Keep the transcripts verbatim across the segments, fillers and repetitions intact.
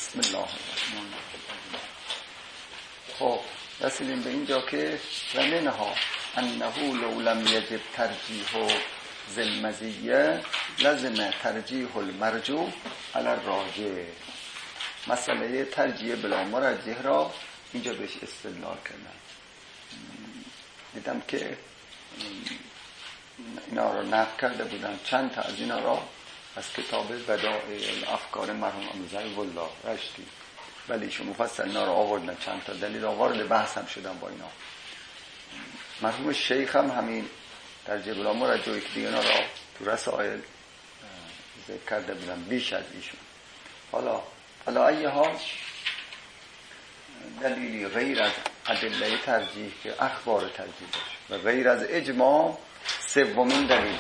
بسم الله الرحمن الرحیم. خب رسیدیم به اینجا که ومنها انه لو لم یجب ترجیح ذی لازم ترجیح المرجوح علی الراجح. مسئله ترجیح بلا مرجح را اینجا بهش استدلال کردن. دیدم که اینا رو نقل کرده بودن، چند تا از اینا را از کتاب بدائع الافکار مرحوم امیرزاده والله رشتی، ولی ایشون مفصل اینا رو آوردن، چند تا دلیل آورد، بحث هم شدن با اینا. مرحوم شیخ هم همین ترجیح بلا مرجحی که دیگه اینا را تو رسائل ذکر کرده بودن بیش از ایشون. حالا حالا ای حال دلیلی غیر از ادله ترجیح که اخبار ترجیح باشه و غیر از اجماع سومین دلیل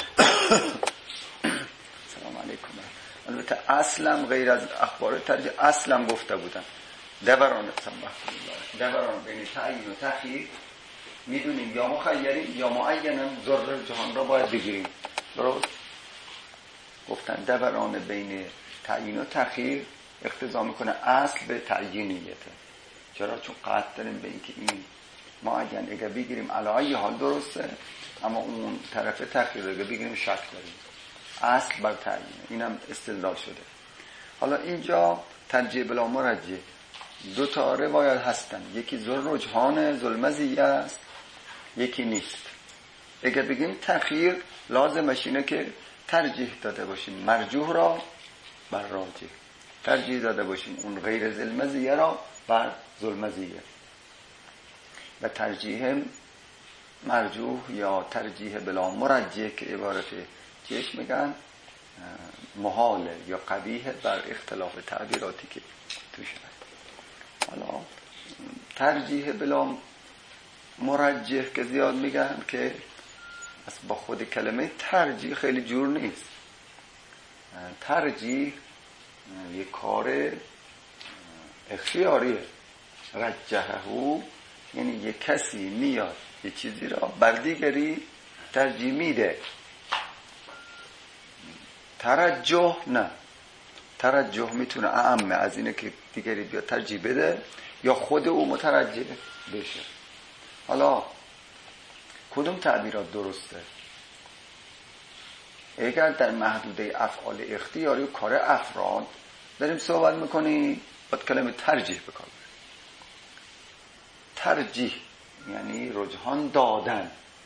سلام علیکم. البته اصلا غیر از اخبار ترجیح اصلا گفته بودن دوران دوران بین تعیین و تخییر میدونیم یا مخیریم یا معینم ضرر جهان را باید بگیریم. درست گفتن دوران بین تعیین و تخییر اقتضا میکنه اصل به تعیینیته. چرا؟ چون قطع داریم به اینکه این معین اگه بگیریم علایه حال درسته، اما اون طرف تخییر اگه بگیریم شک داریم. اصل بر تعیینه. اینم استدلال شده. حالا اینجا ترجیح بلا مرجح دو تا روایت هستن، یکی ذل رجحان ذوالمزیه است، یکی نیست. اگه بگیم تخییر لازمش اینه که ترجیح داده باشیم مرجوح را بر راجح، ترجیح داده باشیم اون غیر ذوالمزیه را بر ذوالمزیه. و ترجیح مرجوح یا ترجیح بلا مرجح که عبارت چیش میگن محاله یا قبیح بر اختلاف تعبیراتی که توش هست. حالا ترجیح بلا مرجح که زیاد میگن که از با خود کلمه ترجیح خیلی جور نیست. ترجیح یک کار اختیاریه. رجحه یعنی یک کسی میاد یه چیزی را بر دیگری ترجیح میده. ترجح نه. ترجح میتونه اعم از اینه که دیگری بیا ترجیح بده یا خود او مترجح بشه. حالا کدوم تعبیرات درسته؟ اگر در محدوده افعال اختیاری و کار افراد داریم صحبت میکنیم باید کلمه ترجیح بکن. ترجیح یعنی رجحان دادن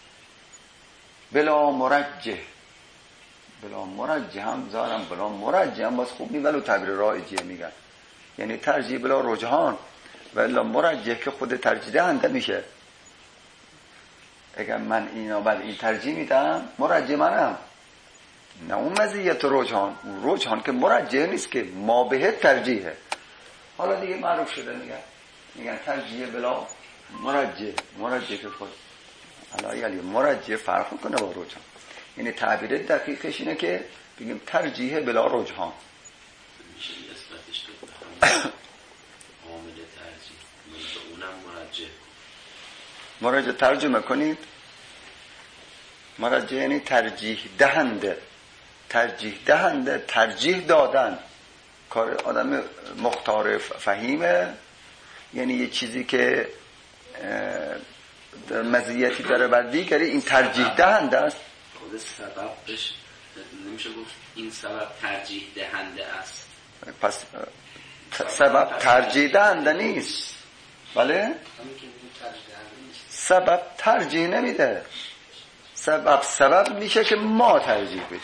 بلا مرجح. بلا مرجح هم زارم بلا مرجح هم باز خوب نی، ولو تعبیر رایجیه میگن، یعنی ترجیح بلا رجحان و الا مرجح که خود ترجیح دهنده میشه. اگر من اینا بعد این ترجیح میدم مرجح منم، نه اون مزیت رجحان. رجحان که مرجح نیست که ما به ترجیحه. حالا دیگه معروف شده میگن میگن ترجیح بلا مرجح. مرجح که خود حالا یعنی مرجح فرق کنه با رجحان. یعنی تعبیر دقیقش اینه که بگیم ترجیح بلا رجحان. میشه نسبتش به عامل ترجیح مثل اونم مرجح. مرجح ترجمه کنید. مرجح یعنی ترجیح دهنده. ترجیح دهنده ترجیح دادن کار آدم مختار فهیمه، یعنی یه چیزی که مزیتی داره بر دیگری این ترجیح دهنده است. خود سببش نمیشه گفت این سبب ترجیح دهنده است. پس سبب ترجیح دهنده نیست. بله؟ سبب ترجیح نمیده. سبب سبب میشه که ما ترجیح بدیم.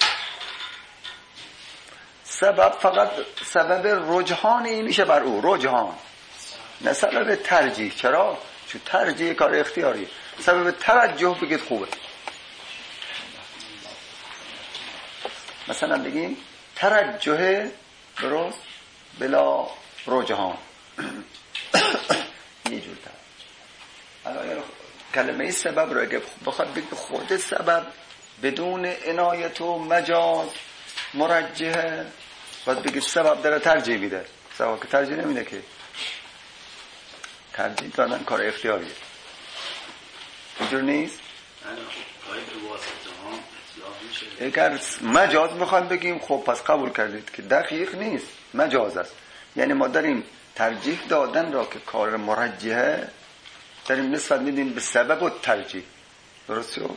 سبب فقط سبب رجحانی میشه بر او، رجحان، نه سبب ترجیح. چرا؟ چون ترجیح کار اختیاری. سبب ترجح بگید خوبه. مثلا بگیم ترجح درست بلا رجحان یه جور تر. حالا کلمه سبب رو اگه بخواد بگید خود سبب بدون عنایت و مجاز مرجحه، باید بگید سبب داره ترجیح میده. سبب که ترجیح نمیده که. ترجیح دادن کار اختیاریه. اینجور نیست؟ اگر مجاز میخوایم بگیم خب پس قبول کردید که دقیق نیست، مجاز است. یعنی ما داریم ترجیح دادن را که کار مرجحه داریم نسبت میدیم به سبب و ترجیح. درست شد؟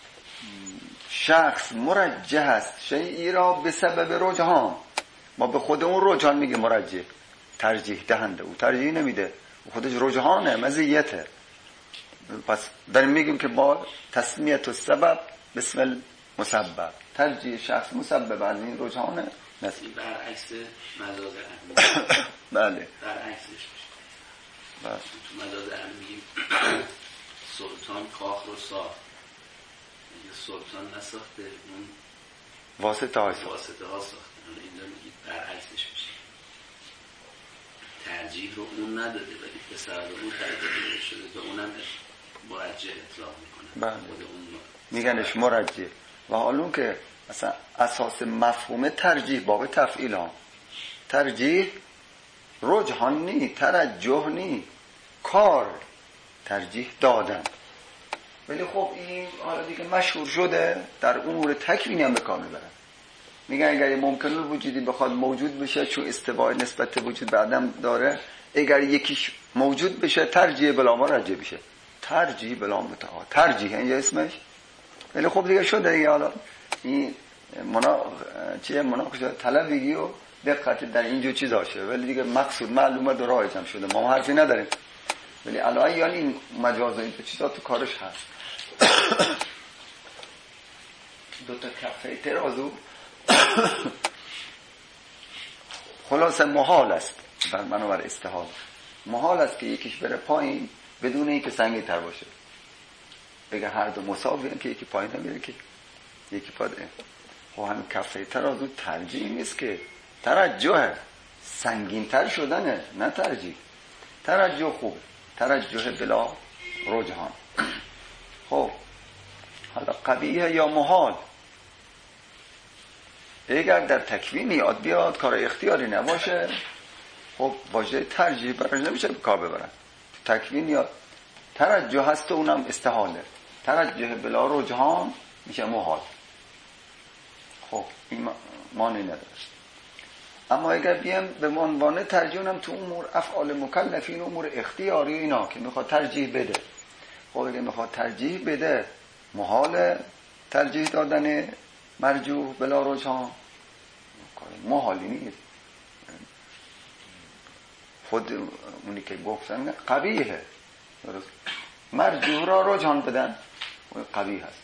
شخص مرجح است شیئی را به سبب رجحان، ما به خود اون رجحان میگه مرجح، ترجیح دهنده، او ترجیح نمیده، او خودش رجحانه، مزیته. پس داریم میگیم که با تسمیت و سبب بسم مسبب، ترجیح شخص مسبب از این رجحانه. این برعکس مجاز اهمی. بله برعکسش میشه. بله. تو مجاز اهمی میگیم سلطان کاخ رو ساخت، سلطان نساخته، اون واسطه های ساخته واسطه ها ساخته. اینجا میگید برعکسش میشه، ترجیح رو اون نداده ولی به سبب اون ترجیح شده به اونم مرجح اطلاق میکنه. بله. میگنش مرجح. و حالون که مثلا اساس مفهوم ترجیح باب تفعیل ها، ترجیح رجحان نی، ترجح نی، کار ترجیح دادن. ولی خب این حالا دیگه مشهور شده در امور تکوینی هم به کار میبرن. میگن اگر ممکن الوجودی بخواد موجود بشه چون استوای نسبت وجود به عدم داره، اگر یکیش موجود بشه ترجیح بلا مرجح بشه، ترجیح بلا متعا، ترجیح اینجا اسمش. ولی خب دیگه شده دیگه. حالا این منا چیه مناقشه طلبگی و دقت در اینجور چیزا شده، ولی دیگه مقصود معلومه و رایج هم شده، ما حرفی نداریم. ولی الان یعنی این مجاز و این چیزا تو کارش هست. دو تا کفه ترازو خلاصه محال است بر منابر استحال، محال است که یکیش بره پایین بدون اینکه سنگین تر باشه. بگه هر دو مساوی که یکی پایین نمیره که یکی پاده. خب هم کفه ترازو ترجیح نیست که، ترجحه، سنگین تر شدنه، نه ترجیح. ترجح خوب، ترجح بلا رجحان. خب حالا قبیحه یا محال، اگر در تکوین یاد بیاد کار اختیاری نباشه، خب واژه ترجیح براش نمیشه به کار ببرن. تکوین یاد ترجح هست و اونم استحاله، ترجح بلا رجحان میشه محال. خب این معنی نداره. اما اگر بیم به عنوان ترجیح هم تو امور افعال مکلفین، امور اختیاری اینا که میخواد ترجیح بده، خب اگر میخواد ترجیح بده محال ترجیح دادن مرجوح بلا رجحان، محالی نیست. خود اونی که گفتن قبیحه، مرجوح را رجحان بدن قبیح هست.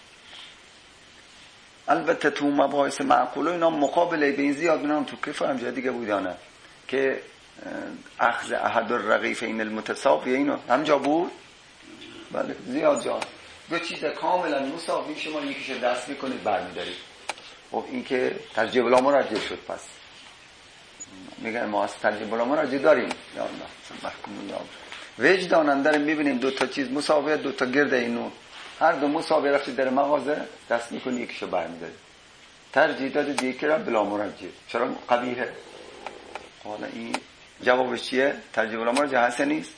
البته تو مباحث معقول و اینا مقابله به این زیاد می‌نام تو کیف هم جا دیگه بودانه که اخذ احد الرغیفین المتساوی اینو همجا بود. بله زیاد جا دو چیز کاملا مساوی شما یکیش دست میکنید برمیدارید. خب این که ترجیح بلا مرجح شد. پس میگن ما از ترجیح بلا مرجح داریم. یا الله محکوم الله وجدانن داریم میبینیم دو تا چیز مساویه، دو تا گرد اینو هر دو مساوی رفتی در مغازه دست میکنی یکیشو برمیداری، ترجیح دادی دیگه را بلا مرجح. چرا قبیحه؟ حالا این جوابش چیه؟ ترجیح بلا مرجح هست نیست؟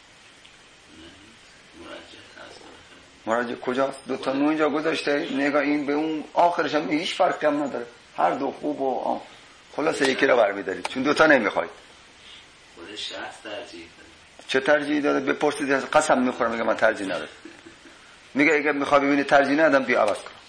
مرجح کجاست؟ دو تا نو اینجا گذاشته، نگاه این به اون آخرش هم هیچ فرقی هم نداره، هر دو خوب و آم. خلاصه یکی را برمیدارید چون دو تا نمیخواید. خودش شخص ترجیح داده. چه ترجیح داده؟ بپرسید قسم میخورم میگه من ترجیح ندادم. میگه اگه میخوای ببینی ترجیح ندادم بیا عوض کن.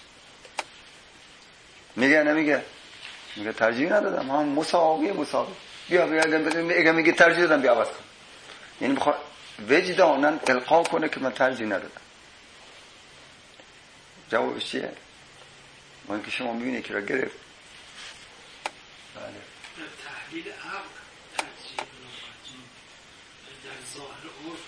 میگه نمیگه؟ میگه ترجیح ندادم، هم مساوی مساوی بیا بیا اگه میگه ترجیح دادم بیا عوض کن. یعنی میخواد وجدانن القا کنه که من ترجیح ندادم. جوابش چیه؟ ما اینکه شما میبینی که را گرفت. بله تحلیل عقل ترجیح بنابراین در ظاهر عرف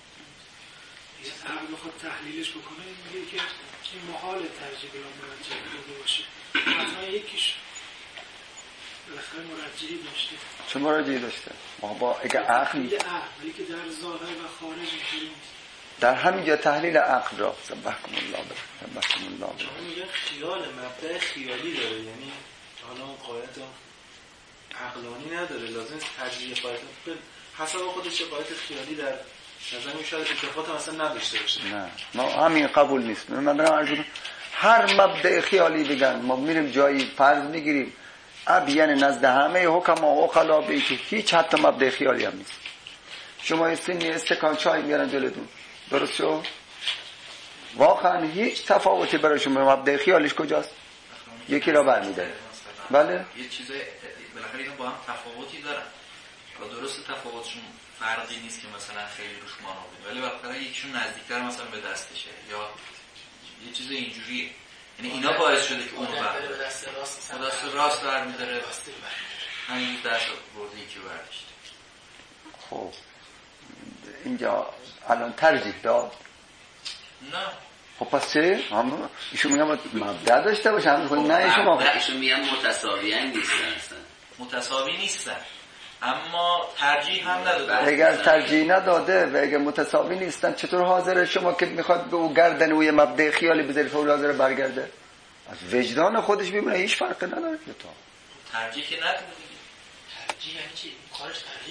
یه عقل بخواد تحلیلش بکنه میگه که این محال ترجیح بلا مرجح بوده باشه، مثلا یکیش بالاخره مرجحی داشته. چه مرجحی داشته؟ ما با اگه عقل تحلیل عقلی که در ظاهر و خارج اینطوری نیست. در همینجا تحلیل عقل را سبحکم الله بر سبحکم الله بر چون میگه خیال مبدأ خیالی داره، یعنی حالا اون قایت عقلانی نداره، لازم ترجیح قایت حسب خودش قایت خیالی در نظر شاید اتفاقات مثلا نداشته باشه. نه ما همین قبول نیست. من دارم عرض هر مبدأ خیالی بگن ما میریم جایی فرض میگیریم ابین نزد همه حکما و عقلا به که هیچ حتی مبدأ خیالی هم نیست. شما سینی استکان چای میارن جلوتون، درست شو؟ واقعا هیچ تفاوتی برای شما مبدأ خیالش کجاست؟ یکی را برمی‌داره. بله؟ یه چیزای بالاخره اینا با هم تفاوتی دارن. و درست تفاوتشون فرقی نیست که مثلا خیلی روش مانور، ولی بالاخره یکیشون نزدیکتر مثلا به دستشه یا یه چیز اینجوریه. یعنی اینا باعث شده که اونو برداره. به دست راست به دست راست برمی‌داره. همین دست برده یکی برداشت. خب اینجا الان ترجیح داد؟ نه. خب پس چه؟ هم ایشون میگم مبدأ داشته باشه، هم میگن نه شما ایشون میگن متساویاً نیستن اصلا. متساوی نیستن. اما ترجیح هم نداده. اگر ترجیح نداده و اگر متساوی نیستن چطور حاضره شما که میخواد به او گردن او یه مبدأ خیالی بذاری فوق حاضر برگرده؟ از وجدان خودش میبینه هیچ فرقی نداره که تو. ترجیح که نداره. ترجیح یعنی چی؟ کارش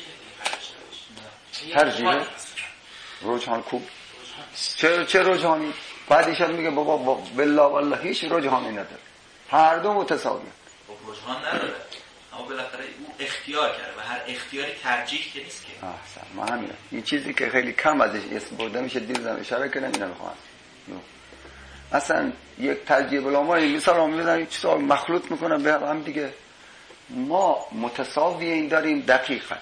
ترجیح ترجیح رجحان خوب. چه چه رجحانی؟ بعدش هم میگه بابا بالله والله هیچ رجحانی نداره. هر دو متساویه. خب رجحان نداره. اما بالاخره او اختیار کرده و هر اختیاری ترجیح که نیست که. احسن. ما همین. این چیزی که خیلی کم ازش اسم برده میشه دیروزم اشاره کردم اینا میخوام. اصلا یک ترجیح العلماء مثال هم میذارن این چیزا مخلوط میکنن به هم دیگه. ما متساوی این داریم دقیقاً.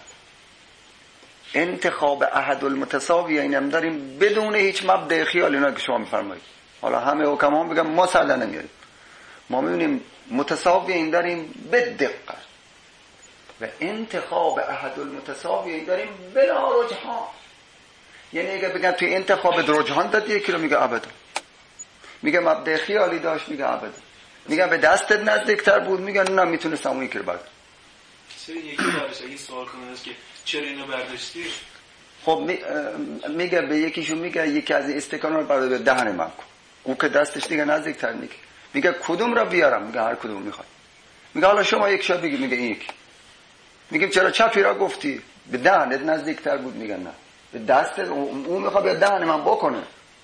انتخاب احد المتساوی اینم داریم بدون هیچ مبدأ خیال. اینا که شما میفرمایید حالا همه حکما هم بگم ما سرده نمیاریم. ما میبینیم متساوی این داریم به دقت و انتخاب احد المتساوی این داریم بلا رجحان. یعنی اگه بگم توی انتخاب رجحان دادی یکی رو میگه ابدا، میگه مبدأ خیالی داشت میگه ابدا، میگه به دستت نزدیکتر بود میگه نه میتونستم اون یکی رو بردارم. چرا یکی دارش اگه سوال کنه است که چرا اینو برداشتی؟ خب میگه به یکیشون میگه یکی از استکانا رو بردار به دهن من کن، اون که دستش دیگه نزدیکتر میگه میگه کدوم را بیارم؟ میگه هر کدوم میخوای. میگه حالا شما یک شب بگی، میگه این یکی. میگیم چرا چپی را گفتی؟ به دهنت نزدیکتر بود. میگه نه به دست اون میخواد به دهن من بکنه.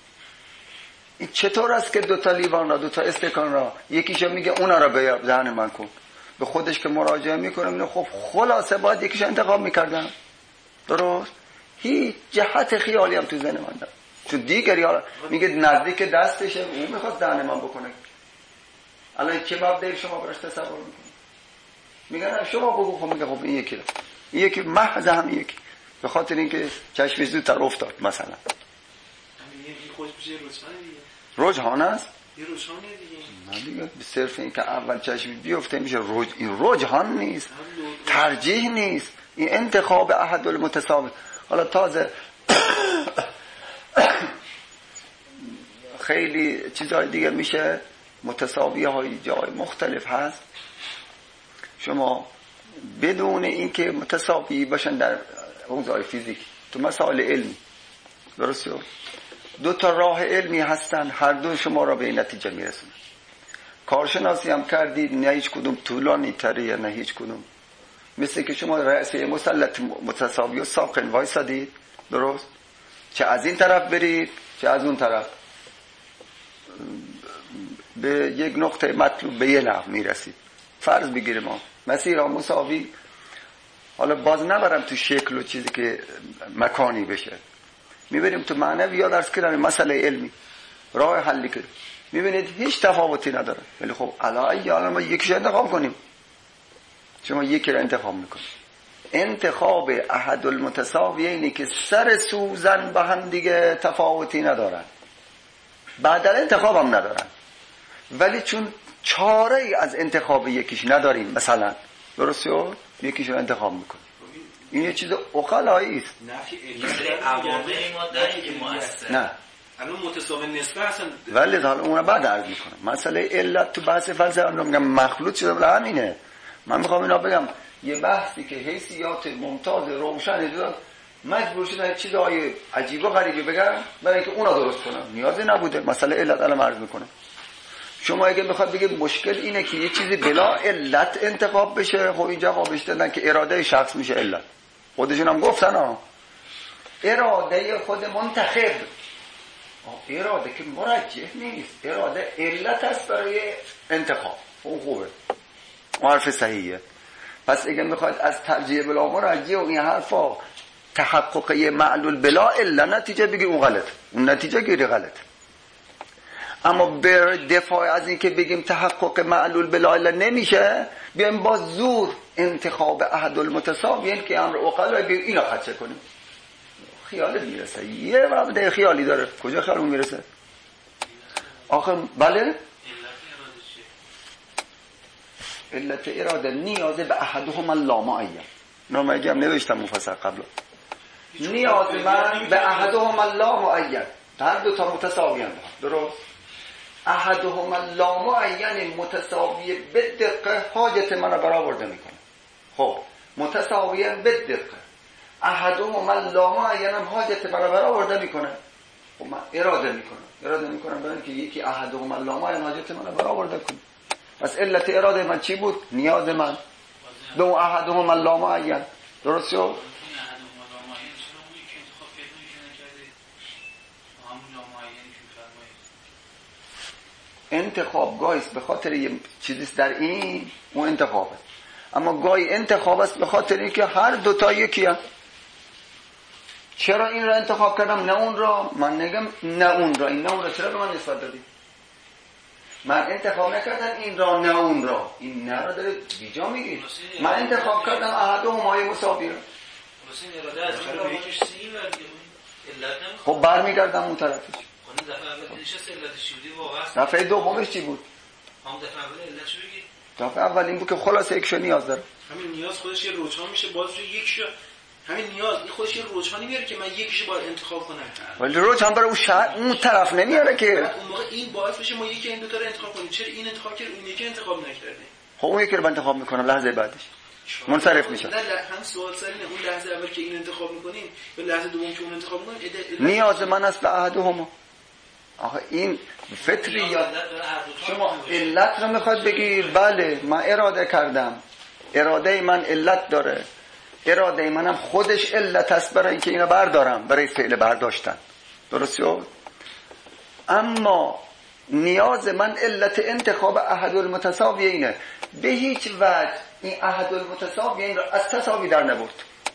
این چطور است که دو تا لیوان را دو تا استکان را یکیشو میگه اونا را به دهن من کن، به خودش که مراجعه میکنه میگه خب خلاصه باید یکیشو انتخاب میکردم. درست؟ هیچ جهت خیالی هم تو ذهن من داره، چون دیگری حالا میگه نزدیک دستشه اون میخواد دهن من بکنه. الان چه مبدأی شما براش تصور میکنید؟ میگن شما بگو. خب میگه خب این یکی را این یکی محض هم یکی به خاطر اینکه چشمش زودتر افتاد مثلا. همین این خودش میشه رجحان دیگه. رجحان است؟ یه رجحانه دیگه. نه دیگه به صرف این که اول چشم بیفته میشه رج... این رجحان نیست، ترجیح نیست، این انتخاب احد المتساوی. حالا تازه خیلی چیزهای دیگه میشه متساوی های جای مختلف هست. شما بدون اینکه متساوی باشن در حوزه فیزیک تو مسائل علمی، درست شد؟ دو تا راه علمی هستن هر دو شما را به نتیجه میرسونن. کارشناسی هم کردید نه هیچ کدوم طولانی تره نه هیچ کدوم. مثل که شما رأسه مسلط متساوی و ساقن وایسادید، درست؟ چه از این طرف برید چه از اون طرف به یک نقطه مطلوب به یه نحو میرسید. فرض بگیریم ما مسیر مساوی، حالا باز نبرم تو شکل و چیزی که مکانی بشه، میبریم تو معنوی یا درس کردن مسئله علمی راه حلی که میبینید هیچ تفاوتی نداره. ولی خب الان یا ما یکیش انتخاب کنیم، شما یکی رو انتخاب میکنید. انتخاب احد المتساوی اینه که سر سوزن با هم دیگه تفاوتی ندارن، بعدل انتخاب هم ندارن، ولی چون چاره ای از انتخاب یکیش نداریم مثلا، درست شد؟ یکیش رو انتخاب میکنیم. این یه چیز عقلایی است. نفی علمی عواملی ما داریم که مؤثر نه الان متساوی نسبه اصلا. ولی حالا اون بعد عرض میکنم. مسئله علت تو بحث فلسفه هم میگم مخلوط شده بلا همینه. من میخوام اینا بگم یه بحثی که حیثیات ممتاز روشن داد مجبور شدن چیزای عجیب و غریبی بگم برای اینکه اونا درست کنم. نیازی نبوده. مسئله علت الان عرض میکنم. شما اگه بخواد بگید مشکل اینه که یه چیزی بلا علت انتخاب بشه، خب اینجا قابلش دادن که اراده شخص میشه علت. خودشون هم گفتن ها اراده خود منتخب، اراده که مرجح نیست، اراده علت است برای انتخاب. اون خوبه، حرف صحیحه. پس اگه میخواید از ترجیح بلا مرجح و این حرفا تحقق یه معلول بلا الا نتیجه بگی اون غلط، اون نتیجه گیری غلط. اما به دفاع از این که بگیم تحقق معلول بلا الا نمیشه، بیایم با زور انتخاب احد المتساویین که امر عقلا بگیم اینا خدشه کنیم. خیال میرسه، یه مبدأ خیالی داره. کجا خیالمون میرسه؟ آخر بله؟ علت اراده نیاز به احدهم اللامعین. نامه هم نوشتم مفصل قبلا. نیاز من به احدهم اللامعین، هر دو تا متساوی هم درست. احدهم اللامعین متساوی به دقت حاجت من رو برآورده میکنه. خب متساوی به دقت احدهم اللامعین هم حاجت من رو برآورده میکنه. خب من اراده میکنم اراده میکنم برای اینکه یکی احدهم اللامعین حاجت من رو برآورده کنه. پس علت اراده من چی بود؟ نیاز من به اون احدهم اللامعین. درست شد؟ انتخاب گاهی است به خاطر یه چیزیست در این اون انتخابه، اما گاهی انتخاب است به خاطر اینکه هر دوتا یکی هم. چرا این را انتخاب کردم نه اون را؟ من نگم نه اون را. این نه اون را چرا به من نسبت دادی؟ من انتخاب نکردم این را نه اون را. این نه را داره بیجا میگی. من انتخاب کردم احدهم های مساوی را. خب برمیگردم اون طرفش. دفعه دومش چی بود؟ هم دفعه اول علتش بگید. دفعه اول این بود که خلاصه یکشو نیاز داره. همین نیاز خودش یه روچان میشه، باز رو یکشو همین نیاز این خودش یه روچانی میاره که من یکیشو باید انتخاب کنم. ولی روچان برای اون شرط اون طرف نمیاره که. اون موقع این باعث بشه ما یکی این دو تا رو انتخاب کنیم. چرا این انتخاب کرد اون یکی انتخاب نکرده؟ خب اون یکی رو انتخاب میکنم لحظه بعدش منصرف میشه. نه هم سوال سر اینه اون لحظه اول که این انتخاب میکنین به لحظه دوم که اون انتخاب میکنین نیاز من است به احدهم. آخه این فطری یا شما علت رو میخواد بگی بله من اراده کردم، اراده من علت داره، اراده منم خودش علت است برای اینکه اینو بردارم، برای فعل برداشتن. درست شد؟ اما نیاز من علت انتخاب احد المتساوی اینه. به هیچ وجه این احد المتساوی این رو از تساوی در نبرد.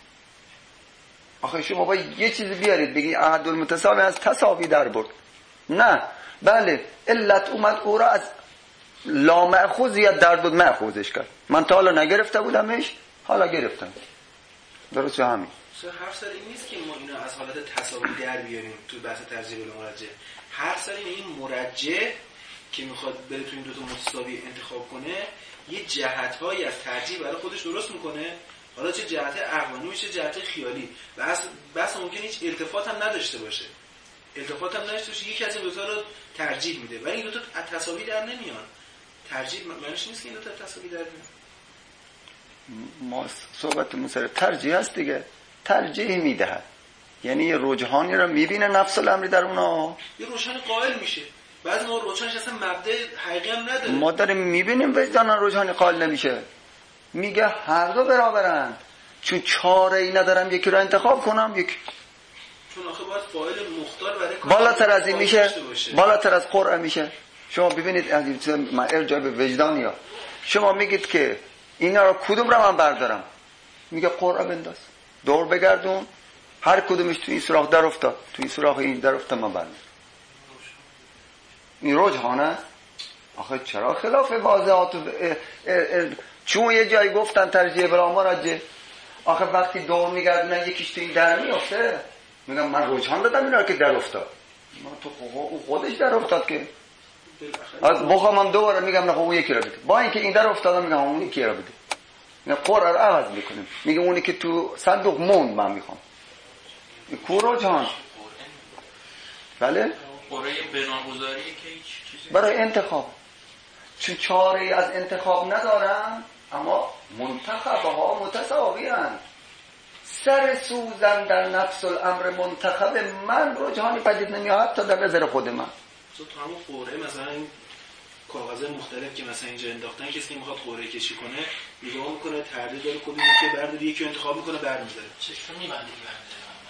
آخه شما باید یه چیزی بیارید بگی احد المتساوی از تساوی در برد. نه بله علت اومد او را از لا مأخوذیت در داد مأخوذش کرد. من تا حالا نگرفته بودمش، حالا گرفتم. درست همین. حرف سر این نیست که ما اینا از حالت تساوی در بیاریم تو بحث ترجیح بلا مرجح. حرف سر این مرجح که میخواد بره تو این دو تا متساوی انتخاب کنه یه جهت‌هایی از ترجیح برای خودش درست میکنه، حالا چه جهت عقلانی میشه جهت خیالی، بس بس ممکنه هیچ التفات هم نداشته باشه. التفات هم نداشته باشه یکی از این دو تا رو ترجیح میده ولی این دو تا تساوی در نمیان. ترجیح معنیش نیست که این دو تا تساوی در بیان. ما صحبتمون سر ترجیح هست دیگه. ترجیح میده یعنی یه رجحانی رو میبینه نفس الامر در اونها، یه روشن قائل میشه. بعضی ما روشنش اصلا مبدأ حقیقی هم نداره. ما داریم میبینیم وجدان رجحانی قائل نمیشه، میگه هر دو برابرند، چون چاره ای ندارم یکی رو انتخاب کنم یک. چون آخه باید فاعل مختار برای بالاتر از این میشه، بالاتر از قرعه میشه. شما ببینید از من ارجاع به وجدانیا، شما میگید که اینا رو کدوم رو من بردارم، میگه قرعه بنداز، دور بگردون، هر کدومش تو این سوراخ در افتاد، تو این سوراخ این در افتاد، من برمی‌دارم. این رجحانه. آخه چرا خلاف واضحات؟ چون یه جایی گفتن ترجیح بلا مرجح، آخه وقتی دور میگردن یکیش تو این در میافته، میگم من رجحان دادم اینا که در افتاد، من تو خودش در افتاد که از بخوام من دوباره میگم نه اون یکی رو بده، با اینکه این در افتادم میگم اون یکی رو بده، میگم قرعه رو عوض میکنیم، میگم اونی که تو صندوق موند من میخوام. این کو رجحان. بله قرعه بناگذاری که هیچ چیزی برای انتخاب، چون چاره از انتخاب ندارم، اما منتخبها متساوی هستند. سر سوزن در نفس الامر منتخب من رجحانی پدید نمیاد تا در نظر خود من. تو همون قرعه مثلا این کاغذ مختلف که مثلا اینجا انداختن، کسی که میخواد قرعه کشی کنه نگاه میکنه تردید داره کدومی که برداره، یکی انتخاب میکنه برمی‌داره. چشم میبندی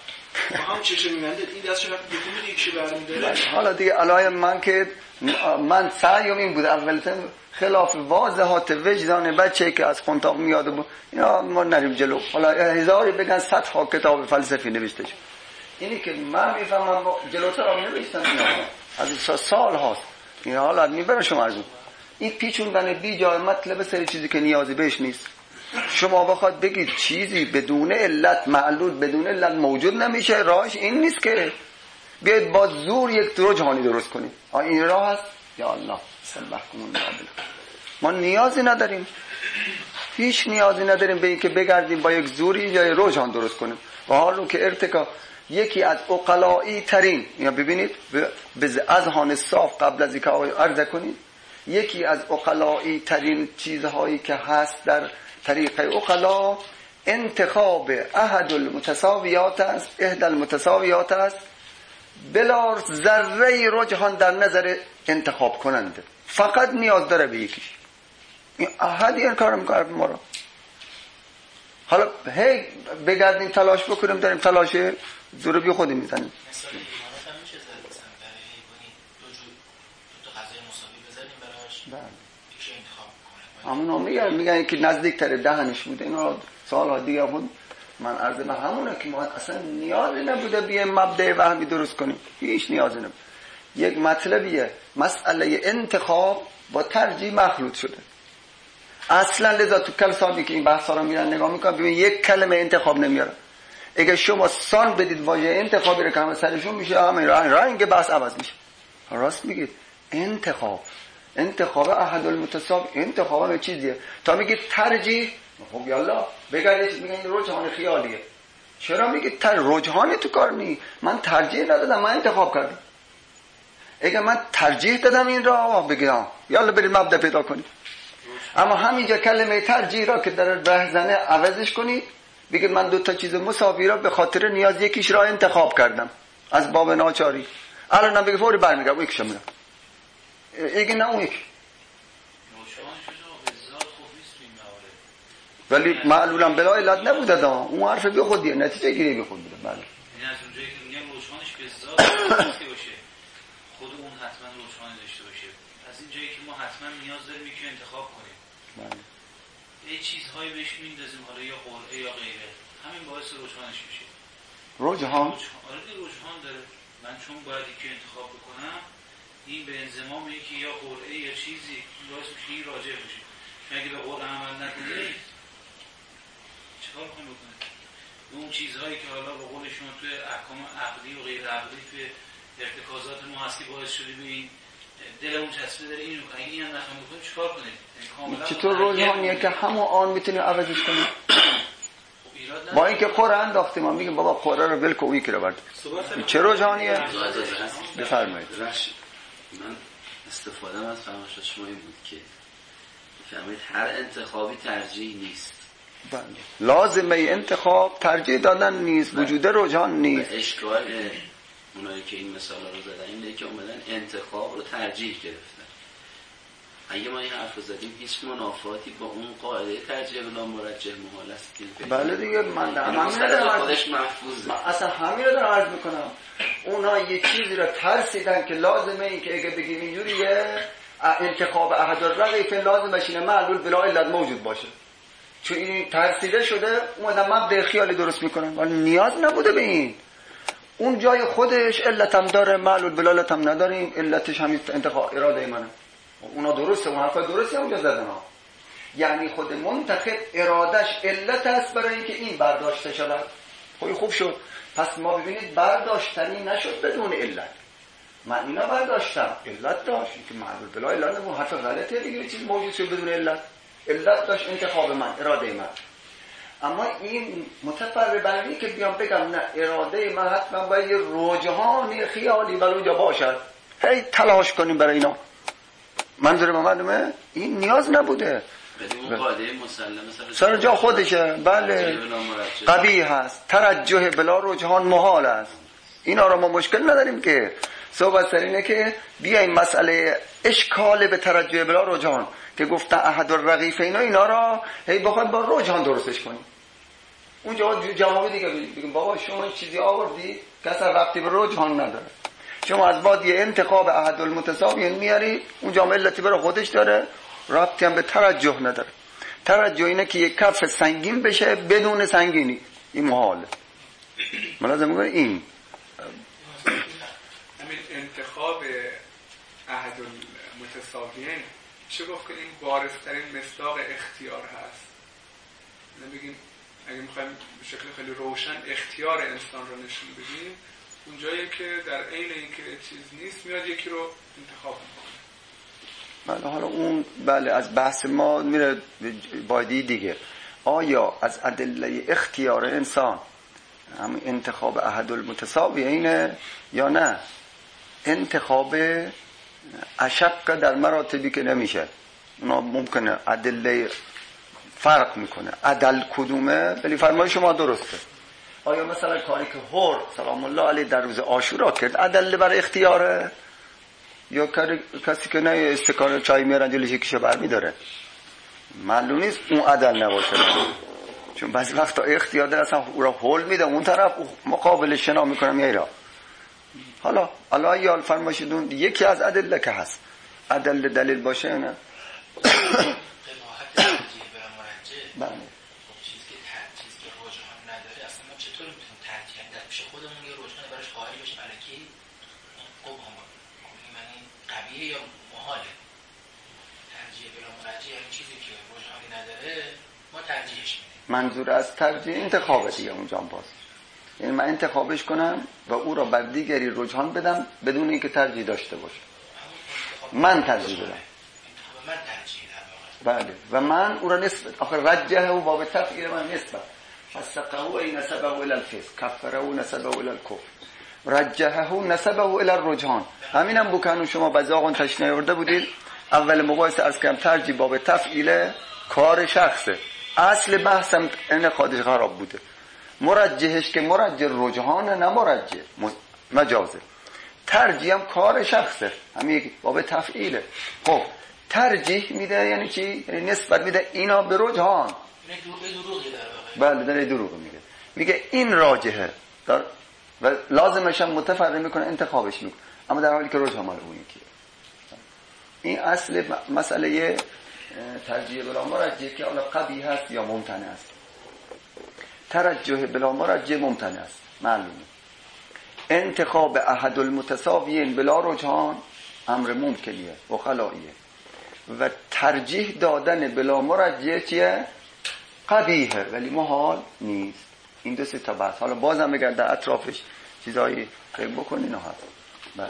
با هم چشه می‌بنده این دستش وقتی بکن میده یکیش برمی‌داره. حالا دیگه علای من که من سعیم این بود اولتن خلاف واضحات وجدان بچه که از خونتاق میاد بود اینا ما نریم جلو. حالا هزاری بگن صد ها کتاب فلسفی نوشته شد. اینی که من میفهمم جلوتر هم نوشتم اینا از سال هاست این حالا میبرم شما از اون این پیچوندن بی جای مطلب سری چیزی که نیازی بهش نیست. شما بخواد بگید چیزی بدون علت معلول بدون علت موجود نمیشه، راهش این نیست که بیاید با زور یک رجحانی درست کنید. این راه هست؟ یا الله سبحانه و تعالی. ما نیازی نداریم، هیچ نیازی نداریم به این که بگردیم با یک زوری یا رجحان درست کنیم. و حالا که ارتکا یکی از عقلائی ترین، یا ببینید به اذهان صاف قبل از اینکه عرض کنید، یکی از عقلائی ترین چیزهایی که هست در طریق عقلا انتخاب احد المتساویات است، احد المتساویات است بلا ذره رجحان در نظر انتخاب کننده، فقط نیاز داره به یکیش. این احد این کار میکنه ما رو. حالا هی بگردیم تلاش بکنیم داریم تلاش زور بی خودی میزنیم. مثلا ایمانات هم میشه زد مثلا برای حیوانی دو جو دو تا غذای مساوی بزنیم براش یکی انتخاب کنه. همون میگن میگن که نزدیک تر دهنش بوده. اینا سالها دیگه خود من عرض به همونه که ما اصلا نیازی نبوده بیایم مبدأ وهمی درست کنیم، هیچ نیازی نبوده. یک مطلبیه مسئله انتخاب با ترجیح مخلوط شده اصلا. لذا تو کلسانی که این بحثا رو میرن نگاه میکنن ببین یک کلمه انتخاب نمیاره. اگه شما سان بدید واژه انتخابی رو که همه سرشون میشه همین رنگ بحث عوض میشه. راست میگید انتخاب انتخاب احد المتساوی انتخاب به چیزیه تا میگید ترجیح. خب یالا بگردید میگن این رجحان خیالیه. چرا میگید تر رجحانی تو کار نی؟ من ترجیح ندادم، من انتخاب کردم. اگه من ترجیح دادم این را بگم یالا برید مبدا پیدا کنید. اما همینجا کلمه ترجیح را که در بحثنه عوضش کنید بگید من دو تا چیز مساوی را به خاطر نیاز یکیش را انتخاب کردم از باب ناچاری. الان بگید فوری برمیگردم یکیشو میرم. اگه نه اون یکی ولی معلولا بلا علت نبوده دا اون حرف بی خودیه نتیجه گیری بی خود بوده. بله این از اونجایی که میگم روشانش به ذات داشته باشه خود اون حتما روشان داشته باشه. از این جایی که ما حتما نیاز داریم که انتخاب کنیم. بله یه چیزهایی بهش میندازیم حالا یا قرعه یا غیره همین باعث روشانش میشه. رجحان آره روشان داره. من چون باید یکی انتخاب بکنم این به انضمام یکی یا قرعه یا چیزی باعث میشه این راجع بشه. اگه به قرعه عمل نکنید چیکار می‌خواید بکنید؟ اون چیزهایی که حالا به قول شما توی احکام عقلی و غیر عقلی توی ارتکازات ما هستی باعث شده به این دلمون چسبیده داره اینو کنید این هم نخواهیم بکنید چیکار کنید؟ چطور رجحانیه که همون آن میتونیم عوضش کنیم؟ با اینکه قرعه انداختیم ما میگیم بابا قرعه رو ول کن اون یکی رو برد. چه رجحانیه؟ بفرمایید. من استفاده از فرمایش شما این بود که فهمید هر انتخابی ترجیح نیست. بله لازمه انتخاب ترجیح دادن نیست، وجود رجحان نیست. اشکال اونایی که این مثال رو زدن اینه که اومدن انتخاب رو ترجیح گرفتن. اگه ما این حرف رو زدیم هیچ منافاتی با اون قاعده ترجیح بلا مرجح محال است که بله دیگه من در همین رو خودش محفوظه. من اصلا همین رو دارم عرض میکنم. اونا یه چیزی رو ترسیدن که لازمه این که اگه بگیم اینجوریه انتخاب احد الرقیف لازم بشینه معلول بلا علت موجود باشه. چون این ترسیده شده اومدن مبدأ خیالی درست میکنن ولی نیاز نبوده به این. اون جای خودش علتم داره معلول بلا علتم نداریم علتش همین انتخاب اراده منه. اونا درسته اون حرفا درسته اونجا زدن ها. یعنی خود منتخب ارادش علت است برای اینکه این برداشته شود. خب خوب شد. پس ما ببینید برداشتنی نشد بدون علت. من اینا برداشتم علت داشت که معلول بلا علت نبود حرف غلطه دیگه چیز موجود شد بدون علت. علت داشت انتخاب من اراده من. اما این متفرع برمی که بیام بگم نه اراده من حتما باید یه رجحان خیالی بر اونجا باشد هی تلاش کنیم برای اینا. منظور ما معلومه این نیاز نبوده. بدون قاعده مسلمه سر جا خودشه. بله قبیح هست. ترجح بلا رجحان محال است. اینا رو ما مشکل نداریم که صحبت سر اینه که بیایم مسئله اشکال به ترجح بلا رجحان که گفتن احد الرقیف اینا اینا را هی بخوایم با رجحان درستش کنیم. اونجا جواب دیگه بگیم بابا شما چیزی آوردی که اصلا ربطی به رجحان نداره. شما از بعد یه انتخاب احد المتساویین میاری، اونجا علتی برای خودش داره، ربطی هم به ترجح نداره. ترجح اینه که یک کف سنگین بشه بدون سنگینی، این محاله. ملازم میگه این همین انتخاب احد المتساویین چه گفت که این بارزترین مصداق اختیار هست. نمیگیم اگه میخوایم به شکل خیلی روشن اختیار انسان رو نشون بدیم، اونجایی که در عین اینکه چیز نیست میاد یکی رو انتخاب میکنه. بله حالا اون بله از بحث ما میره بایدی دیگه. آیا از ادله اختیار انسان هم انتخاب احد المتساویینه یا نه انتخاب اشق در مراتبی که نمیشه؟ اونا ممکنه ادله فرق میکنه، عدل کدومه؟ ولی فرمای شما درسته. آیا مثلا کاری که هور سلام الله علیه در روز عاشورا کرد عدل بر اختیاره، یا کسی که نه استکان چای میارن جلوش یکیشو برمیداره؟ معلوم نیست اون عدل نباشه، چون بعضی وقتا اختیار داره اصلا او را هول میده اون طرف، مقابل شنا میکنه میرا. حالا الله یال فرمایشدون یکی از ادله که هست عدل دلیل باشه نه بله. خب چیزی که چیزی که رجحان نداره اصلا ما چطور میتونیم ترجیح در پیش خودمون یه رجحان براش قائل بشیم الکی؟ خب معنی قویه یا محاله؟ ترجیح بلا مرجح یعنی چیزی که رجحانی نداره ما ترجیحش میدیم. منظور از ترجیح انتخابه دیگه اونجا باز، یعنی من انتخابش کنم و او را بر دیگری رجحان بدم بدون اینکه ترجیح داشته باشه. من ترجیح بدم. من ترجیح بله و من او را نسبت آخر رجحه و باب تفعیل من نسبت فسقه و نسبه الى الفسق کفره و نسبه الى الکفر رجحه و نسبه الى الرجحان. همینم بکنون شما بعضی آقان تشنیه ورده بودید اول مباحثه از کم ترجیح باب تفعیل کار شخصه، اصل بحثم این خودش خراب بوده. مرجحش که مرجح رجحانه نه مرجح مجازه، ترجیح هم کار شخصه، همین باب تفعیله. خب ترجیح میده یعنی چی؟ یعنی نسبت میده اینا به رجحان. بله داره دروغ میگه، میگه این راجحه دار و لازمش هم متفرق میکنه انتخابش میکنه، اما در حالی که رجحان مال اون یکیه. این اصل مسئله ترجیح بلا مرجح که حالا قبیح هست یا ممتنع است. ترجح بلا مرجح ممتنع است معلومه. انتخاب احد المتساویین بلا رجحان امر ممکنیه و خلائیه و ترجیح دادن بلا مرجح چیه؟ قبیحه ولی محال نیست. این دو سه تا بحث حالا بازم بگرد در اطرافش چیزایی فکر بکنین ها. بله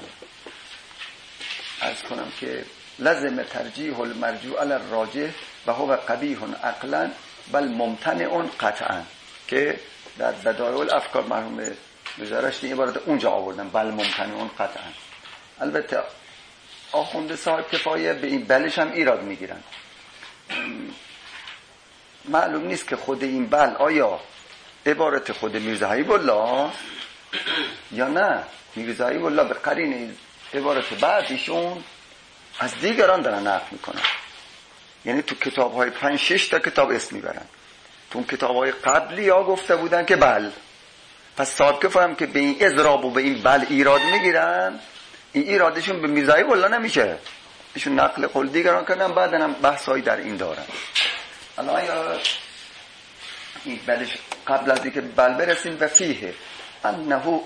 عرض کنم که لازم ترجیح المرجوع علی الراجح و هو قبیح عقلا بل ممتنع قطعا، که در بدایع الافکار مرحوم وزارشتی عبارت اونجا آوردن بل ممتنع قطعا. البته آخونده صاحب کفایه به این بلش هم ایراد میگیرن. معلوم نیست که خود این بل آیا عبارت خود میرزا حبیب الله یا نه میرزا حبیب الله به قرین عبارت بعدیشون از دیگران دارن نقل میکنن. یعنی تو کتاب های پنج شش تا کتاب اسم میبرن، تو کتاب های قبلی ها گفته بودن که بل. پس صاحب کفایه هم که به این اضراب و به این بل ایراد میگیرن، این ایرادشون به میرزا حبیب الله نمیشه، ایشون نقل قول دیگران کردن، بعدن هم بحثایی در این دارن. الان یا این بلش قبل از اینکه بل برسیم و فیه انه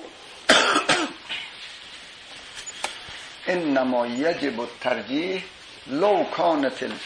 انما یجب الترجیح لو کانت ال...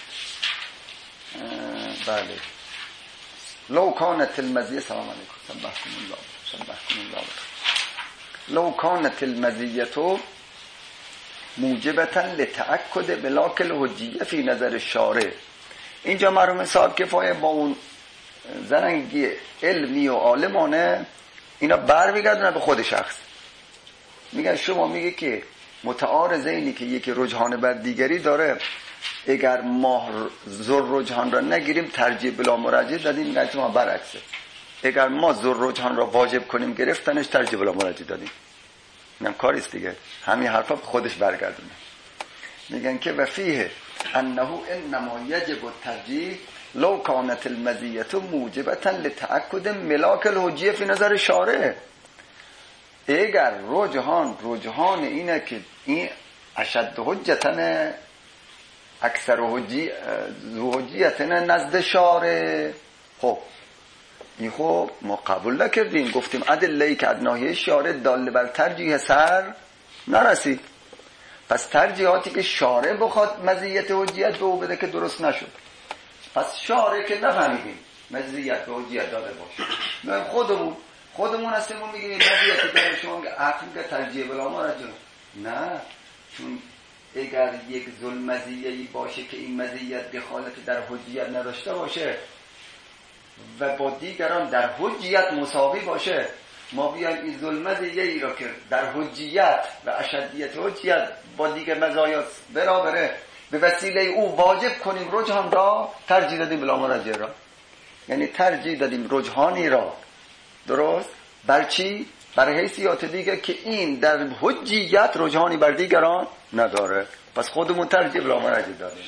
بله لو کانت المزیه سلام علیکم سبحکم الله سبحکم الله لو کانت المزیه موجبتا لتأکد بلاک الحجیه فی نظر الشارع. اینجا مرحوم صاحب کفایه با اون زرنگی علمی و عالمانه اینا بر میگردن به خود شخص. میگن شما میگه که متعارض اینی که یکی رجحان بر دیگری داره، اگر ما زر رجحان را نگیریم ترجیح بلا مرجح دادیم، میگن شما برعکسه، اگر ما زر رجحان را واجب کنیم گرفتنش ترجیح بلا مرجح دادیم. اینم کاریست دیگه، همین حرفا خودش برگردونه. میگن که وفیه انه انما یجب الترجیح لو کانت المزیت موجبتا لتأکد ملاک الحجیه فی نظر شارع. اگر رجحان رجحان اینه که این اشد حجتن اکثر حجی حجیتن نزد شارع، خب این خب ما قبول نکردیم، گفتیم ادله‌ای که از ناحیه شارع داله بر ترجیح سر نرسید. پس ترجیحاتی که شارع بخواد مزیت حجیت به او بده که درست نشد. پس شارع که نفهمیدیم مزیت به حجیت داده باشه، خودمون خودمون هستیم میگیم مزیت داره، شما میگه عقل که ترجیح بلا مرجع. نه، چون اگر یک ظلم مزیتی باشه که این مزیت دخالت در حجیت نداشته باشه و با دیگران در حجیت مساوی باشه، ما بیایم این ظلم مزیتی را که در حجیت و اشدیت حجیت با دیگر مزایات برابره به وسیله او واجب کنیم رجحان را، ترجیح دادیم بلا مرجع را. یعنی ترجیح دادیم رجحانی را، درست، بر چی؟ بر حیثیات دیگه که این در حجیت رجحانی بر دیگران نداره. پس خودمون ترجیح بلا مرجع داریم.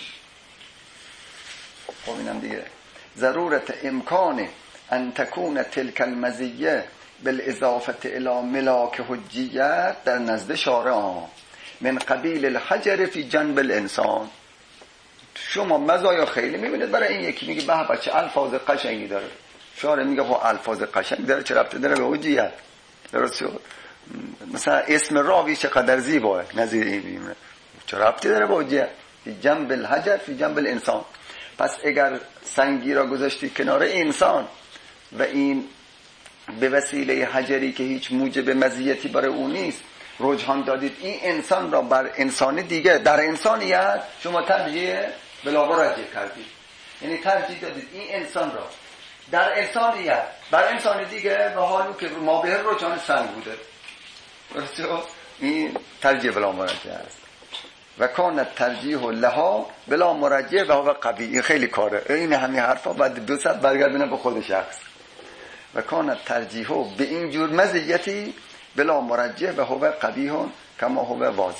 خب اینم دیگه ضرورت امکان ان تکون تلک المزیه بالاضافه الی ملاک حجیت در نزد شارع من قبیل الحجر فی جنب الانسان. شما مزایا خیلی میبینید برای این، یکی میگه به بچه الفاظ قشنگی داره، شارع میگه خب الفاظ قشنگ داره چه ربطی داره به حجیت؟ درست شد؟ مثلا اسم راوی چقدر زیباه، نظیر این میمونه، چه ربطی داره به حجیت؟ فی جنب الحجر فی جنب الانسان. پس اگر سنگی را گذاشتی کنار انسان و این به وسیله حجری که هیچ موجب مزیتی برای اون نیست رجحان دادید این انسان را بر انسان دیگه، در انسانیت شما ترجیح بلا مرجع کردید. یعنی ترجیح دادید این انسان را در انسانیت بر انسان دیگه و حالی که ما به رجحان سنگ بوده. درسته؟ این ترجیح بلا مرجع است. و کانت ترجیح لها بلا مرجع و هو قوی. این خیلی کاره، این همین حرفا بعد دو ساعت برگردونه به خود شخص. و کانت ترجیح به این جور مزیتی بلا مرجع و هو قبیح کما هو واضح.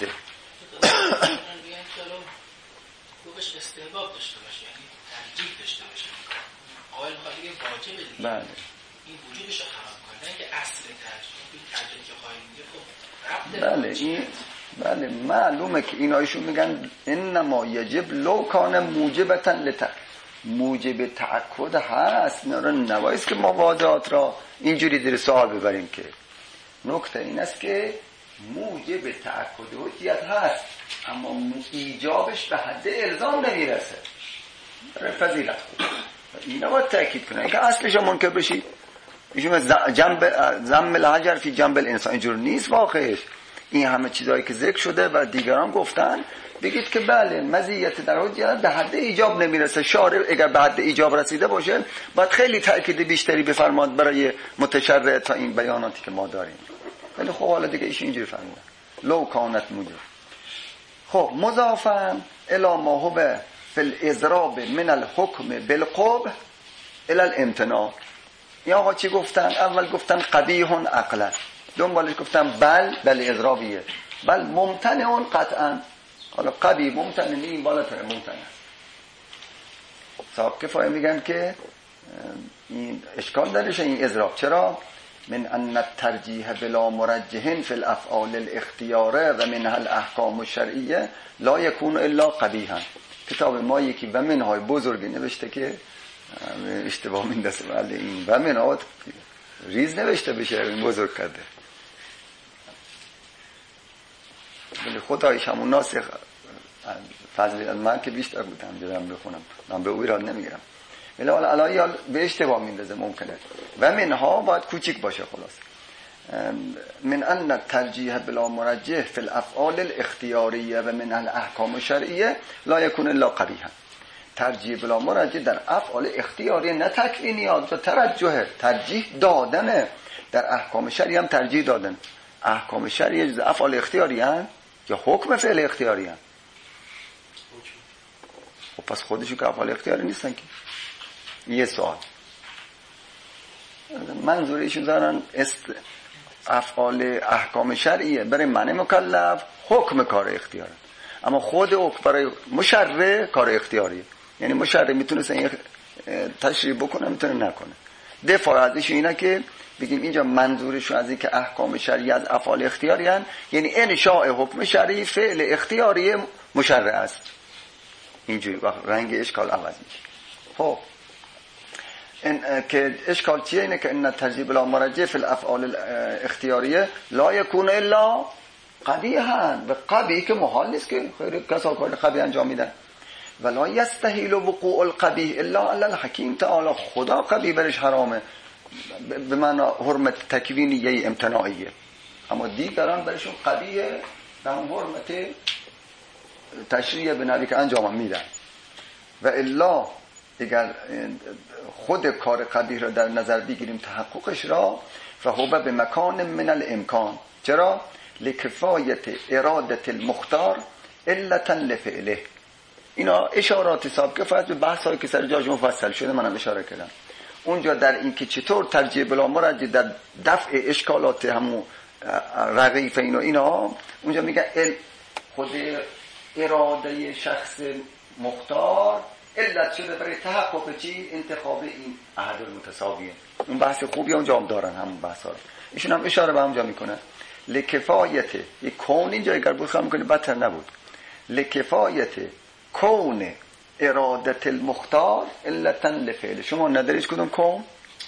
خوبش استحباب داشته باشه، یعنی ترجیح داشته باشه. قائل خالی واجبه دیگه. بله. این وجودش رو خراب کنه، نه که اصل ترجیح. این ترجیح که قائل میگه خب ربط. بله این بله معلومه که اینایشون میگن انما یجب لو کان موجبتا لت موجب تأکد هست. اینا رو نبایست که ما واضحات را اینجوری در سوال ببریم. که نکته این است که موجب تأکد حجیت هست اما ایجابش به حد الزام نمیرسه. فضیلت خود اینا باید تأکید کنه که اصلش منکر بشید. ایشون جنب ضم الحجر فی جنب الانسان اینجور نیست واقعش. این همه چیزایی که ذکر شده و دیگران گفتن بگید که بله مزیت در حجیت به حد ایجاب نمیرسه. شارع اگر به حد ایجاب رسیده باشه باید خیلی تأکید بیشتری بفرماد برای متشرع تا این بیاناتی که ما داریم. ولی خب حالا دیگه ایش اینجوری فرمودن لو کانت موجب. خب مضافا الی ما هو فی الاضراب من الحکم بالقبح الی الامتناع. این آقا چی گفتن؟ اول گفتن قبیح عقلا، دنبالش گفتن بل بل اضرابیه، بل ممتنع قطعا. حالا قبیح ممتنع این بالاتر ممتنع. صاحب کفایه میگن که این اشکال دارش این اضراب. چرا؟ من ان الترجیح بلا مرجح فی الافعال الاختیاره و منها الاحکام الشرعیه لا یکون الا قبیحا. کتاب ما یکی و منهای بزرگی نوشته که اشتباه میندسه، ولی این و منها ریز نوشته بشه این بزرگ کرده. ولی خدایش همون ناسخ فضلی از من که بیشتر بودم جدم بخونم، من به او ایراد نمیگیرم. ولی حالا علایی حال به اشتباه میندازه ممکنه. و منها باید کوچیک باشه. خلاص من ان الترجیح بلا مرجح فی الافعال الاختیاریه و من الاحکام الشرعیه لا یکون الا قبیحا. ترجیح بلا مرجح در افعال اختیاریه نه تکوینی ها، ترجحه ترجیح دادنه. در احکام شرعی هم ترجیح دادن. احکام شرعی جز افعال اختیاری هستند یا حکم فعل اختیاری هستند؟ خب پس خودشون که افعال اختیاری نیستن که. یه سوال منظور ایشون دارن است افعال احکام شرعیه برای معنی مکلف حکم کار اختیاره، اما خود حکم برای مشرع کار اختیاریه. یعنی مشرع میتونه این تشریح بکنه میتونه نکنه. دفاع ازش اینه که بگیم اینجا منظورش از این که احکام شرعی از افعال اختیاری هن، یعنی انشاء حکم شرعی فعل اختیاری مشرع است. اینجوری رنگ اشکال عوض میشه. خب این که اشکال چیه؟ اینه که ان ترجیب لا مرجع فی الافعال اختیاریه لا یکون الا قبیحا، به قبیح که محال نیست که خیلی کسا کار قبیح انجام میدن. ولا یستحیل وقوع القبیح الا علی الحکیم تعالی، خدا قبیح برش حرامه به معنی حرمت تکوینیه امتناعیه، اما دیگران برشون قبیح به هم حرمت تشریع به نوعی که انجام میدن. و الا اگر خود کار قبیح را در نظر بگیریم تحققش را، فهو به مکان من الامکان. چرا؟ لکفایت ارادت المختار علتا لفعله. اینا اشارات حساب کفایت به بحث هایی که سر جاش مفصل شده منم اشاره کردم اونجا، در این که چطور ترجیح بلا مرجع در دفع اشکالات همون رقیف اینا اینا اونجا میگه خود اراده شخص مختار علت شده برای تحقق چی؟ انتخاب این احد المتساویه. این بحث خوبی اونجا هم دارن همون بحث ها، ایشون هم اشاره به اونجا میکنه. لکفایت یک کون اینجا اگر بخوام میکنه بدتر نبود. لکفایت کون ارادت المختار علتا لفعل. شما ندارید کدوم کون؟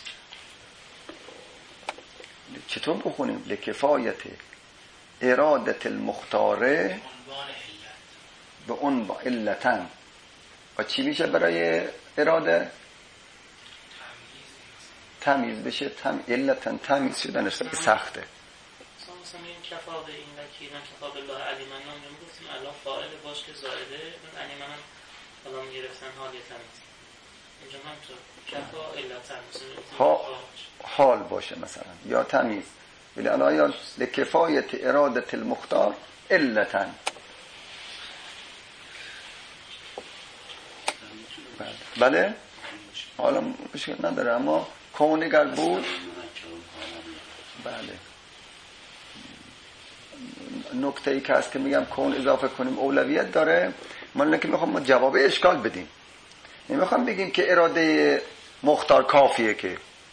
چطور بخونیم؟ لکفایت ارادت المختاره به اون با علتا. و چی میشه برای اراده؟ تمیز بشه. تم... علتا تمیز شدنش سخته. مثلا این کفا به این وکی نه کفا به الله علیمن هم نمیگفتیم الان فاعل باش که زائده من علیمن هم الان میگرفتن حال تمیز. اینجا هم تو کفا علتا حال باشه مثلا یا تمیز، ولی الان یا لکفایت ارادت المختار علتا. بله حالا مشکل نداره، اما کونگر بود. بله نکته ای که هست که میگم کون اضافه کنیم اولویت داره. من که میخوام جواب اشکال بدیم، نمیخوام بگیم که اراده مختار کافیه، که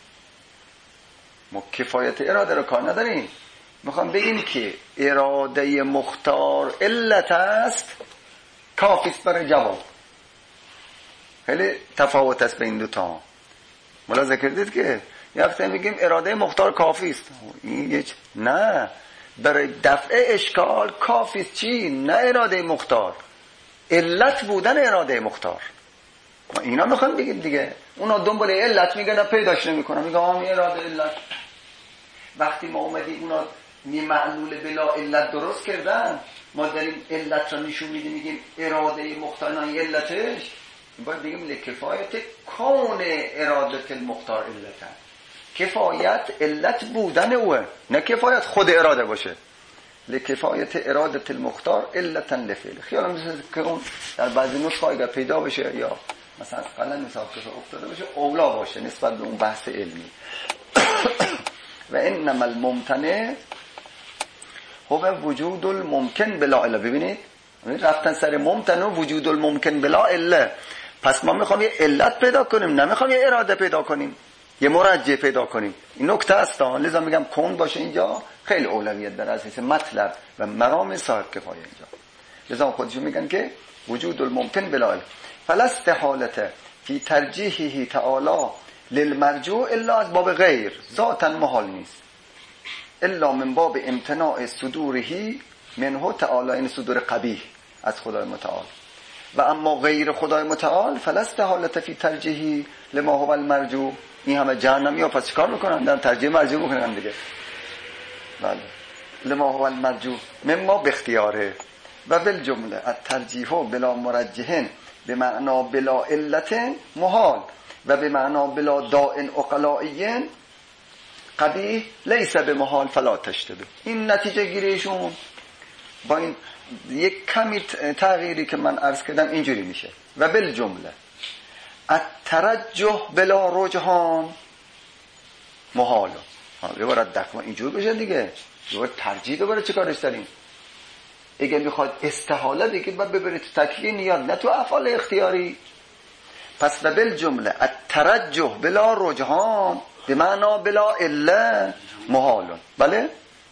ما کفایت اراده رو کار نداریم. میخوام بگیم که اراده مختار علت است کافی است برای جواب. خیلی تفاوت است بین دو تا. ملاحظه کردید که یه وقتی میگیم اراده مختار کافی است، این یه نه، برای دفع اشکال کافی است چی؟ نه اراده مختار، علت بودن اراده مختار. ما اینا میخوام بگیم دیگه. اونا دنبال علت میگن پیداش نمیکنن، میگن آ می اراده علت. وقتی ما اومدیم اونا می معلول بلا علت درست کردن، ما داریم علت را نشون میدیم، میگیم اراده مختار نه علتش. باید بگیم لکفایت کون ارادت المختار علتا. کفایت علت بودن اوه، نه کفایت خود اراده باشه. لکفایت ارادت المختار علتا لفعل. خیالم میشه که اون در بعضی نسخه اگر پیدا بشه یا مثلا قلم حساب که افتاده باشه اولا باشه نسبت به اون بحث علمی. و انما الممتنع هو وجود الممکن بلا اله. ببینید رفتن سر ممتنع وجود الممکن بلا اله. پس ما میخوام یه علت پیدا کنیم، نمیخوام یه اراده پیدا کنیم، یه مرجع پیدا کنیم. این نکته است. لذا میگم کون باشه اینجا خیلی اولویت داره از حیث مطلب و مقام صاحب کفایه اینجا. لذا خودشون میگن که وجود الممکن بلا اله فلا استحالت فی ترجیحه تعالی للمرجوع الا از باب غیر، ذاتا محال نیست، الا من باب امتناع صدوره منه تعالی، این صدور قبیح از خدای متعال. و اما غیر خدای متعال فلا استحالت فی ترجیحه لما هو المرجوع. این همه جهنمی ها پس چیکار میکنن؟ در ترجیح مرجوع میکنن دیگه. بله لما هو المرجوع مما باختیاره. و بالجمله الترجیح بلا مرجح به معنا بلا علت محال و به معنا بلا داء عقلائی قبیح لیس به محال فلا تشتبه. این نتیجه گیریشون با این یک کمی تغییری که من عرض کردم اینجوری میشه. و بالجمله الترجح بلا رجحان محال. یه بار دقیقا اینجور بشه دیگه. یه بار ترجیح دوباره چه کارش داریم؟ اگه میخواد استحاله بگید باید ببرید تو تکلیه نیاز، نه تو افعال اختیاری. پس و بالجمله الترجح بلا رجحان به معنا بلا اله محال. بله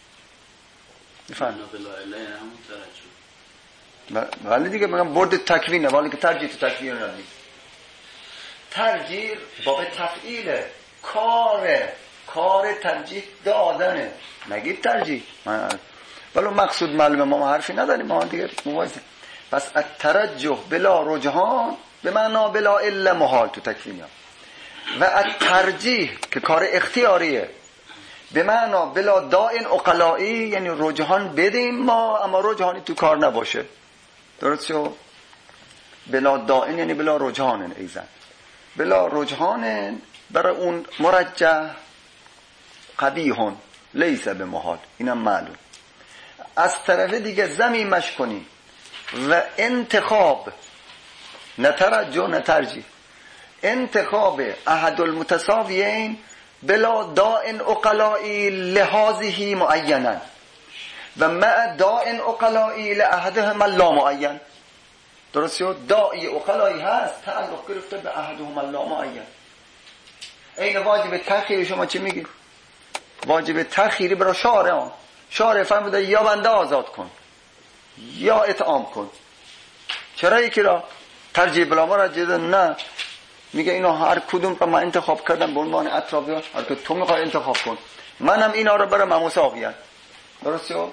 معنا بلا اله یعنی همون ترجح. ولی دیگه میگم برد تکوینه، ولی که ترجیح تو تکوین ندید. ترجیح باب تفعیله، کار کار ترجیح دادنه، نگید ترجیح. ولی مقصود معلومه، ما حرفی نداریم، ما دیگه موازی. پس الترجح بلا رجحان به معنا بلا الا محال تو تکوین ها. و الترجیح که کار اختیاریه به معنا بلا دائن عقلائی، یعنی رجحان بدیم ما اما رجحانی تو کار نباشه. درست شو؟ بلا دائن یعنی بلا رجحان، ایزن بلا رجحان برای اون مرجح قبیحون لیس به محال، اینم معلوم. از طرف دیگه ضمیمش کنیم و انتخاب، نه ترجح نه ترجیح، انتخاب احد المتساویین بلا دائن عقلائی لحاظه معینا و مع دائن عقلائی لاحدهما لا معین. درست شد؟ داعی عقلایی هست تعلق گرفته به احدهما لا معین. این واجب تأخیر شما چی میگید؟ واجب تأخیری برای شارع، شارع فرموده یا بنده آزاد کن یا اطعام کن. چرا یکی را ترجیح بلا مرجح؟ نه، میگه اینا هر کدوم رو من انتخاب کردم به عنوان اطرافیان، هر که تو میخوای انتخاب کن، منم اینا رو برام مساویان. درست شد؟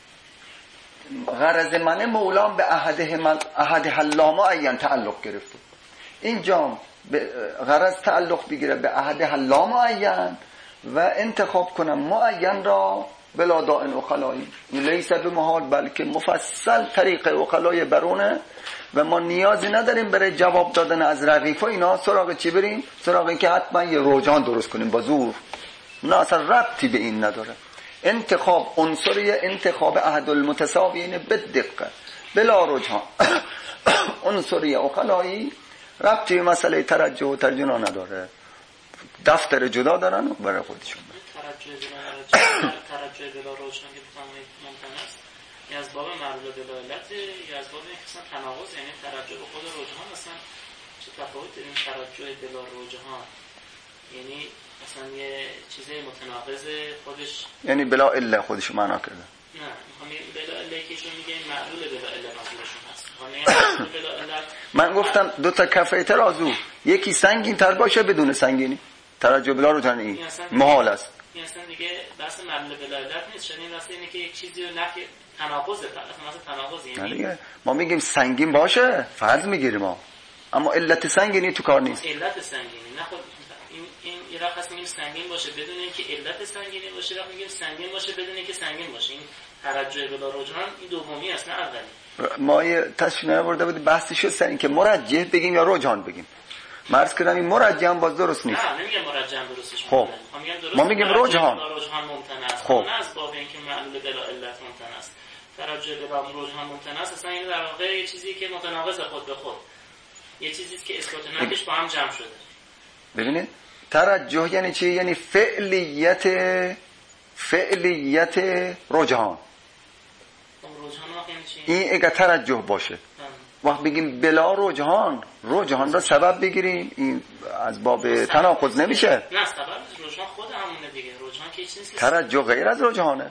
غرض من مولام به احد احد حلا معین تعلق گرفته، اینجا غرض تعلق بگیره به احد حلا معین و انتخاب کنم معین را بلا دائن عقلائی، لیس به محال، بلکه مفصل طریق عقلای برونه و ما نیازی نداریم برای جواب دادن از رقیف و اینا سراغ چی بریم؟ سراغ این که حتما یه رجحان درست کنیم با زور، نه، اصلا ربطی به این نداره. انتخاب عنصری انتخاب احد المتساویین بدقت بلا رجحان عنصری عقلائی ربطی به مسئله ترجح و ترجیح نداره. دفتر جدا دارن و برای خودشون ترجح بلا ترجح بلا رجحان که بفهمید ممکن است یا از باب معلول بلا علت یا از باب اینکه تناقض، یعنی ترجح به خود رجحان اصلا چه تفاوت داریم؟ ترجح بلا رجحان یعنی اصلا یه چیزی متناقض خودش، یعنی بلا اله خودش معنا کرده. نه میخوام بلا اله که شون میگه معلول بلا اله منظورشون هست. میخوام بلا اله من گفتم دو تا کفه ترازو، یکی سنگین تر باشه بدون سنگینی، ترجح بلا رجحان این محال است. این اصلا دیگه بحث معلول بلا علت نیست، چون این اصلا اینه که یک چیزی رو نفی تناقضه، اصلا تناقض یعنی ما میگیم سنگین باشه فرض میگیریم ما، اما علت سنگینی تو کار نیست. علت سنگینی نه خود این این یه وقت میگیم سنگین باشه بدون اینکه علت سنگینی باشه، وقت میگیم سنگین باشه بدون اینکه سنگین باشه. این ترجح بلا رجحان این دومی است نه اولی. ما یه تشریح نبرده بود بحثی شد سر اینکه مرجح بگیم یا رجحان بگیم. مرز کردم این مرجح هم باز درست نیست. نه نمیگم مرجح هم درستش. خب ما میگیم رجحان. رجحان ممتنع است. خب نه از باب اینکه معلول بلا علت ممتنع است. ترجح بلا رجحان ممتنع است، اصلا این در واقع یه چیزی که متناقض خود به خود، یه چیزی که اثبات نفیش با هم جمع شده. ببینید ترجح یعنی چی؟ یعنی فعلیت فعلیت رجحان. این اگه ترجح باشه وقت بگیم بلا رجحان، رجحان را سبب بگیریم، این از باب تناقض نمیشه. نه سبب رجحان خود همونه دیگه. رجحان که چیزی ترجح غیر از رجحانه.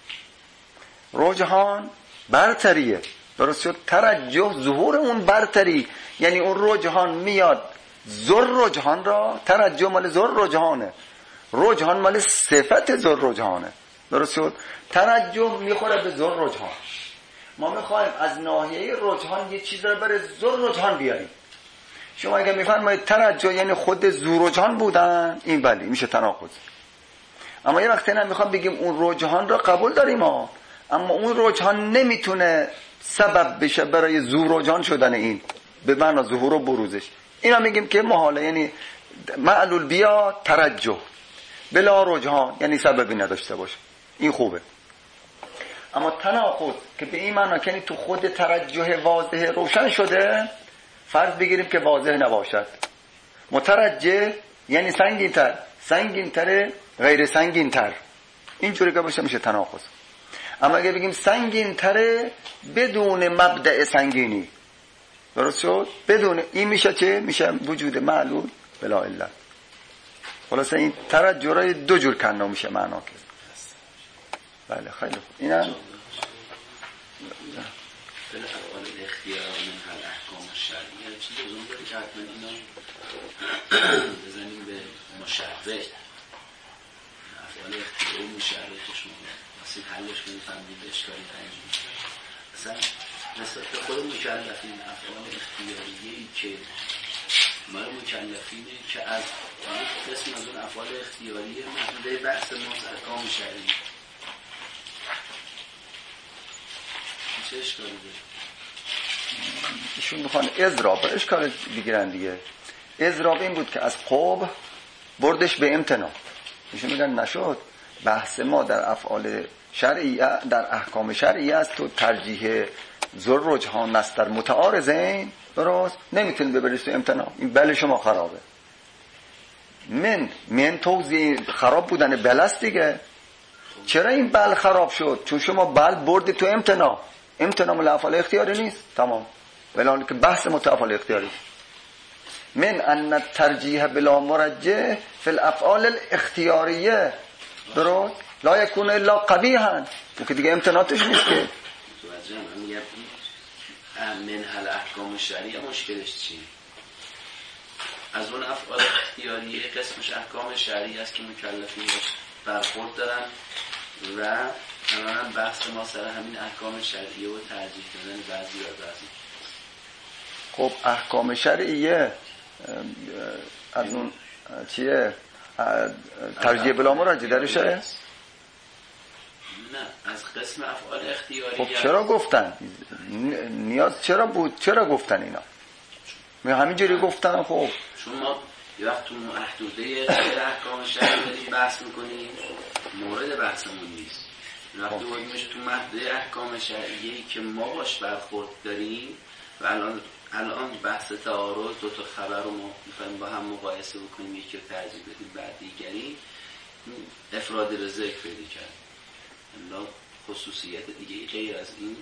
رجحان برتریه. درست شد؟ ترجح ظهور اون برتری، یعنی اون رجحان میاد زر رجحان را، ترجح مال زر رجحانه، رجحان مال صفت زر رجحانه. درست شد؟ ترجح میخوره به زر رجحان. ما میخوایم از ناحیه رجحان یه چیز رو برای زر رجحان بیاریم. شما اگه میفرمایید ترجح یعنی خود زور رجحان بودن، این بلی میشه تناقض. اما یه وقتی نه میخوام بگیم اون رجحان رو قبول داریم ها، اما اون رجحان نمیتونه سبب بشه برای زور رجحان شدن این به معنی ظهور و بروزش. اینا میگیم که محاله، یعنی معلول بیا ترجح بلا رجحان یعنی سببی نداشته باشه، این خوبه. اما تناقض که به این معنی که تو خود ترجح واضح روشن شده، فرض بگیریم که واضح نباشد، مترجح یعنی سنگین تر، سنگین تر غیر سنگین تر، اینجوری که باشه میشه تناقض. اما اگه بگیم سنگین تر بدون مبدأ سنگینی، درست شد؟ بدون این میشه چه؟ میشه وجود معلول بلا علت. خلاصه این ترجرای دو جور کنا میشه معنا کرد. بله خیلی خوب. اینم به افعال اختیار من هر احکام شرعی چیزی اون داره که حتما اینا بزنیم به مشرع. افعال اختیاری مشرع که شما واسه حلش کنید فهمید اشکالی تنجیم مثلا نسبت به خود مکلفین افعال اختیاریه‌ای که ما مکلفینه که از یک قسم از اون افعال اختیاریه محدوده بحث ما از احکام شرعی چه اشکالی داره؟ ایشون میخوان اضراب اشکال بگیرن دیگه. اضراب این بود که از قبح بردش به امتناع. ایشون میگن نشد، بحث ما در افعال شرعیه در احکام شرعیه است تو ترجیح ذر رجحان است در متعارضین، درست نمیتونی ببریش تو امتناع. این بل شما خرابه. من من توضیح خراب بودن بل است دیگه. چرا این بل خراب شد؟ چون شما بل بردی تو امتناع. امتناع مال افعال اختیاری نیست. تمام. ولی که بحث متافعال اختیاری من ان الترجیح بلا مرجح فی الافعال الاختیاریه، درست لا یکون الا قبیحا، که دیگه امتناعش نیست که. توجه من میگم من هل احکام شرعیه مشکلش چیه؟ از اون افعال اختیاریه قسمش احکام شرعی است که مکلفین برخورد دارن و الان بحث ما سر همین احکام شرعیه و ترجیح دادن بعضی یا بعضی. خب احکام شرعیه از اون چیه؟ ترجیح بلا مرجح درشه؟ نه از قسم افعال اختیاری. خب چرا گفتن؟ نیاز چرا بود؟ چرا گفتن اینا؟ می همینجوری گفتن. خب چون ما یه وقت تو محدوده غیر احکام شرعی داریم بحث میکنیم مورد بحثمون نیست. وقتی باید تو محدوده احکام شرعیه‌ای که ما باش برخورد داریم و الان الان بحث تعارض دو تا خبر رو ما می‌خوایم با هم مقایسه بکنیم، یکی رو ترجیح بدیم بعد دیگری، افراد رو ذکر پیدا کرد. الا خصوصیت دیگه غیر از این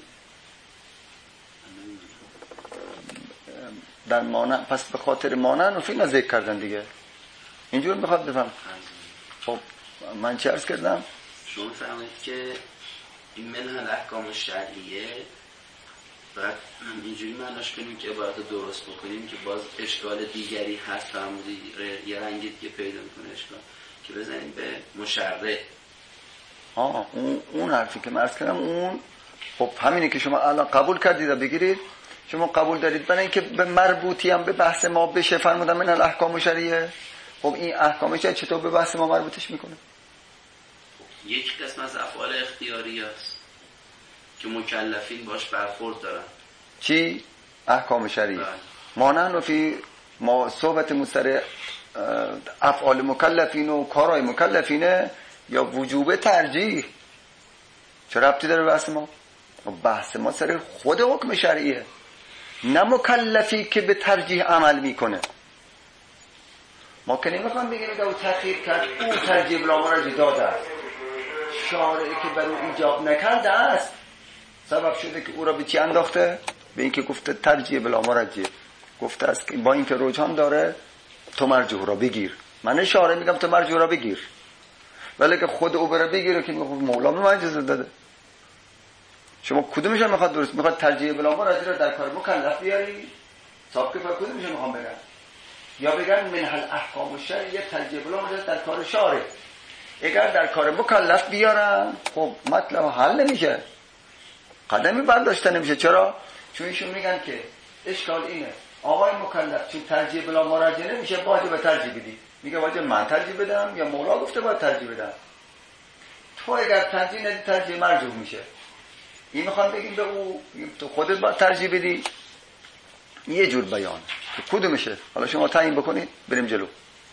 در مانع، پس به خاطر مانع نفی ذکر کردن دیگه. اینجور میخواد بفهم. خب من چه عرض کردم؟ شما فهمید که این منهل احکام شرعیه بعد هم اینجوری معناش کنیم که عبارت درست بکنیم که باز اشکال دیگری هست، فرمودی یه رنگی دیگه پیدا میکنه اشکال که بزنیم به مشرع. آه اون, اون حرفی که من عرض کردم اون خب همینه که شما الان قبول کردید و بگیرید. شما قبول دارید برای اینکه به مربوطی هم به بحث ما بشه فرمودن من الاحکام شرعیه. خب این احکام شرعیه چطور به بحث ما مربوطش میکنه؟ یک قسم از افعال اختیاری است که مکلفین باش برخورد دارن. چی؟ احکام شرعی. ما نه فی ما صحبت مستر افعال مکلفین و کارهای مکلفینه یا وجوب ترجیح. چه ربطی داره بحث ما؟ بحث ما سر خود حکم شرعیه، نه مکلفی که به ترجیح عمل میکنه. ما که نمیخوام بگیم او تأخیر کرد او ترجیح بلا مرجح داده است، شارعی که بر او ایجاب نکرده است سبب شده که او را به چی انداخته؟ به اینکه گفته ترجیح بلا مرجح، گفته است که با اینکه رجحان داره تو مرجوح را بگیر. من شارع میگم تو مرجوح را بگیر، ولی که خود او بره بگیره که مولا به من اجازه داده. شما کدومش میخواد درست؟ میخواد ترجیح بلا مرجح را در کار مکلف بیاری؟ صاحب که کدومش میخوام بگم؟ یا بگن منهل احکام شرعیه ترجیح بلا مرجح در کار شارع. اگر در کار مکلف بیارن خب مطلب حل نمیشه، قدمی برداشته نمیشه. چرا؟ چون ایشون میگن که اشکال اینه آقای مکلف چون ترجیح بلا مرجح نمیشه واجب ترجیح بدی. میگه واجب من ترجیح بدم یا مولا گفته باید ترجیح بدم؟ تو اگر ترجیح ندی ترجیح مرجوح میشه. این میخوام بگیم به او تو خودت باید ترجیح بدی. یه جور بیان که کدومشه حالا شما تعیین بکنید بریم جلو.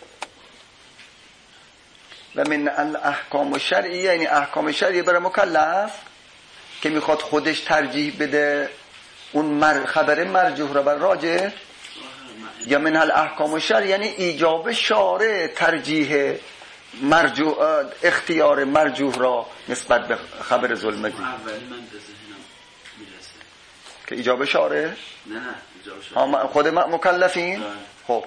و من الاحکام شرعیه یعنی احکام شرعیه برای مکلف که میخواد خودش ترجیح بده اون مر... خبر مرجوح را بر راجح، یا من الاحکام شرعیه یعنی ایجاب شارع ترجیح مرجوح اختیار مرجوح را نسبت به خبر ظلمتی. اولی من به ذهنم میرسه که ایجاب شارع نه نه خود ما مکلفین. خب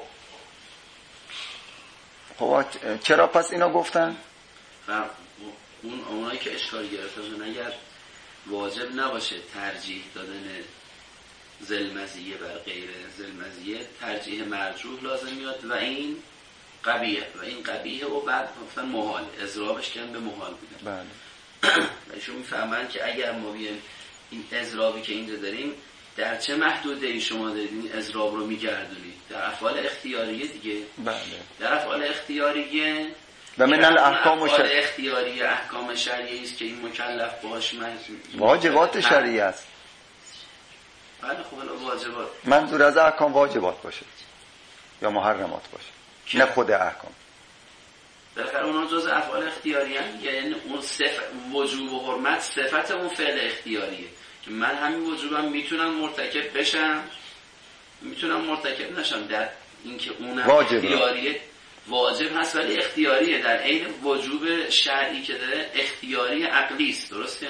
خب چرا پس اینا گفتن؟ اون اونایی که اشکال گرفتن اگر واجب نباشه ترجیح دادن ذلمزیه بر غیر ذلمزیه، ترجیح مرجوح لازم میاد و این قبیه و این قبیه و بعد گفتن محال، اضرابش کردن به محال بودن. بله. و ایشون میفهمن که اگر ما بیایم این اضرابی که اینجا داریم در چه محدوده ای شما دارید این اضراب رو میگردونید؟ در افعال اختیاریه دیگه. بله. در افعال اختیاریه و من الاحکام افعال اختیاریه احکام شرعی است که این مکلف باش واجبات شرعی است. بله خب واجبات منظور از احکام واجبات باشه یا محرمات باشه که نه خود احکام. بالاخره اونا جز افعال اختیاری هستند، یعنی اون صف وجوب و حرمت صفت اون فعل اختیاریه که من همین وجوبم میتونم مرتکب بشم میتونم مرتکب نشم. در اینکه اونم اختیاریه واجب هست ولی اختیاریه، در عین وجوب شرعی که داره اختیاری عقلی است. درسته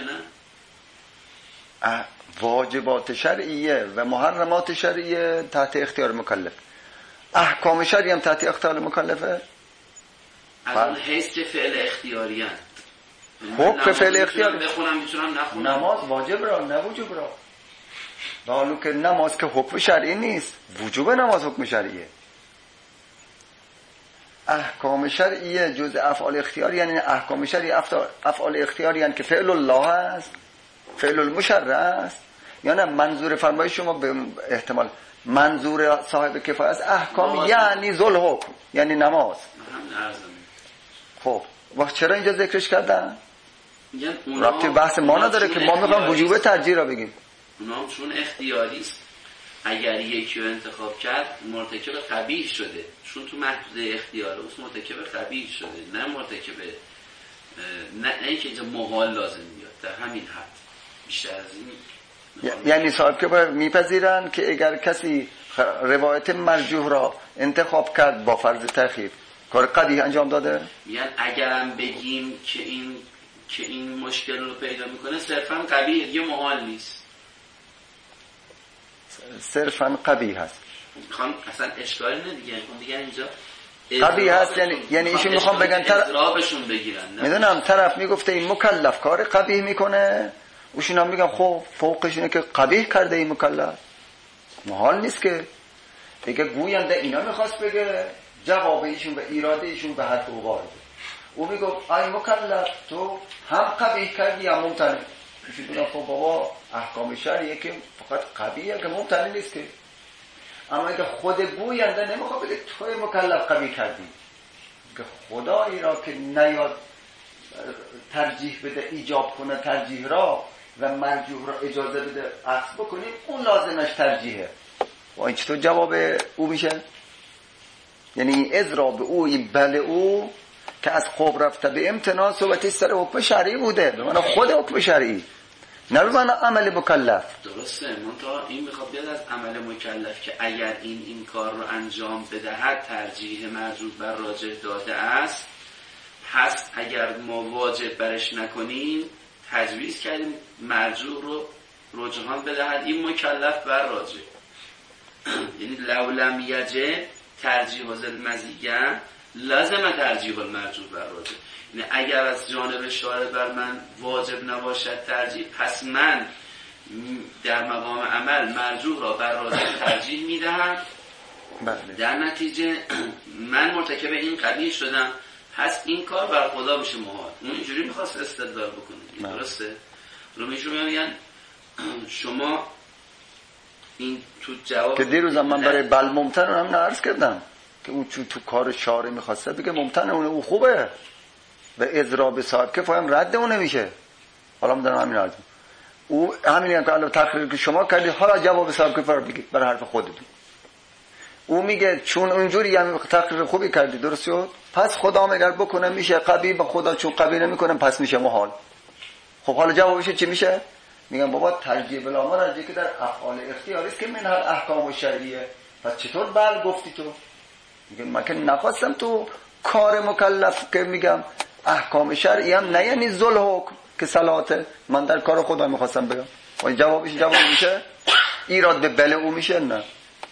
نه؟ واجبات شرعیه و محرمات شرعیه تحت اختیار مکلف، احکام شرعی هم تحت اختیار مکلفه. از اون حیث که فعل اختیاری هست. حکم فعل اختیاری بخونم میتونم نخونم. نماز واجب را نه وجوب را، در حالی که نماز که حکم شرعی نیست، وجوب نماز حکم شرعیه. احکام شرعیه جز افعال اختیاری، یعنی احکام شرعی افعال اختیاری یعنی که فعل الله است، فعل المشرع است. یا نه منظور فرمایش شما به احتمال منظور صاحب کفایه است احکام یعنی ذل حکم یعنی نماز. خب وقت چرا اینجا ذکرش کردن؟ رابطه بحث ما نداره که ما میخوام وجوب ترجیح را بگیم. اونام چون اختیاری است اگر یکی رو انتخاب کرد مرتکب قبیح شده، چون تو محدوده اختیار است مرتکب قبیح شده، نه مرتکب نه اینکه اینجا محال لازم میاد. در همین حد بیشتر از این یعنی صاحب که میپذیرن که اگر کسی روایت مرجوح را انتخاب کرد با فرض تأخیر کار قبیح انجام داده. یعنی اگرم بگیم که این که این مشکل رو پیدا میکنه صرفا قبیح یه محال نیست، صرفا قبیح هست. میخوان اصلا اشکالی نه دیگه، میخوان دیگه اینجا قبیح هست یعنی یعنی ایشون میخوام بگن طرف اضرابشون بگیرن. میدونم طرف میگفته این مکلف کار قبیح میکنه، اوشون هم میگن خب فوقش اینه که قبیح کرده این مکلف، محال نیست که. دیگه گوینده اینا میخواست بگه جواب ایشون و ایراده ایشون به حد او وارده. او میگفت ای مکلف تو هم قبیح کردی یا ممتنع. ایشون میگن خب بابا احکام شرعیه که فقط قبیحه که ممتنع نیست که. اما اگه خود گوینده نمیخواد بگه توی مکلف قبیح کردی، که خدایی را که نیاد ترجیح بده ایجاب کنه ترجیح را و مرجوح را اجازه بده عکس بکنیم اون لازمش ترجیحه. و این چطور جواب او میشه؟ یعنی این اضراب او این بله او که از خوب رفته به امتناع صحبتی سر حکم شرعی بوده، به معنی خود حکم شرعی نه به معنی عمل مکلف. درسته، من تا این میخواد بیاد از عمل مکلف که اگر این این کار رو انجام بدهد ترجیح مرجوح بر راجح داده است، پس اگر ما واجب برش نکنیم تجویز کردیم مرجوح رو رجحان بدهد این مکلف بر راجح. یعنی لولم یجه ترجیح المزیه لازم ترجیح المرجوح بر راجح. یعنی اگر از جانب شارع بر من واجب نباشد ترجیح، پس من در مقام عمل مرجوح را بر راجح ترجیح میدهم. در نتیجه من مرتکب این قبیح شدم، پس این کار بر خدا میشه محال. اون اینجوری میخواست استدلال بکنه. درسته؟ رو میشون میگن شما این تو جواب که دیروزم من برای بل ممتن رو هم نعرض کردم که اون تو, تو کار شارع میخواسته بگه ممتنه اونه او خوبه و اضراب صاحب که فاهم رد اون نمیشه. حالا من دارم همین عرض او همینی هم که الان تقریر که شما کردی، حالا جواب صاحب که فرار بگید برای حرف خودتون. او میگه چون اونجوری هم تقریر خوبی کردی درست شد، پس خدا اگر بکنه میشه قبیح، به خدا چون قبیح نمیکنه پس میشه محال. خب حالا جوابش چی میشه؟ میگم بابا ترجیح بلا مرجح که در افعال اختیاری است که من هر احکام شرعیه، پس چطور بل گفتی تو؟ میگم من که نخواستم تو کار مکلف که میگم احکام شرعی هم نه یعنی ذل حکم که صلاته، من در کار خدا میخواستم بگم. و جوابش جواب میشه ایراد به بله او میشه؟ نه.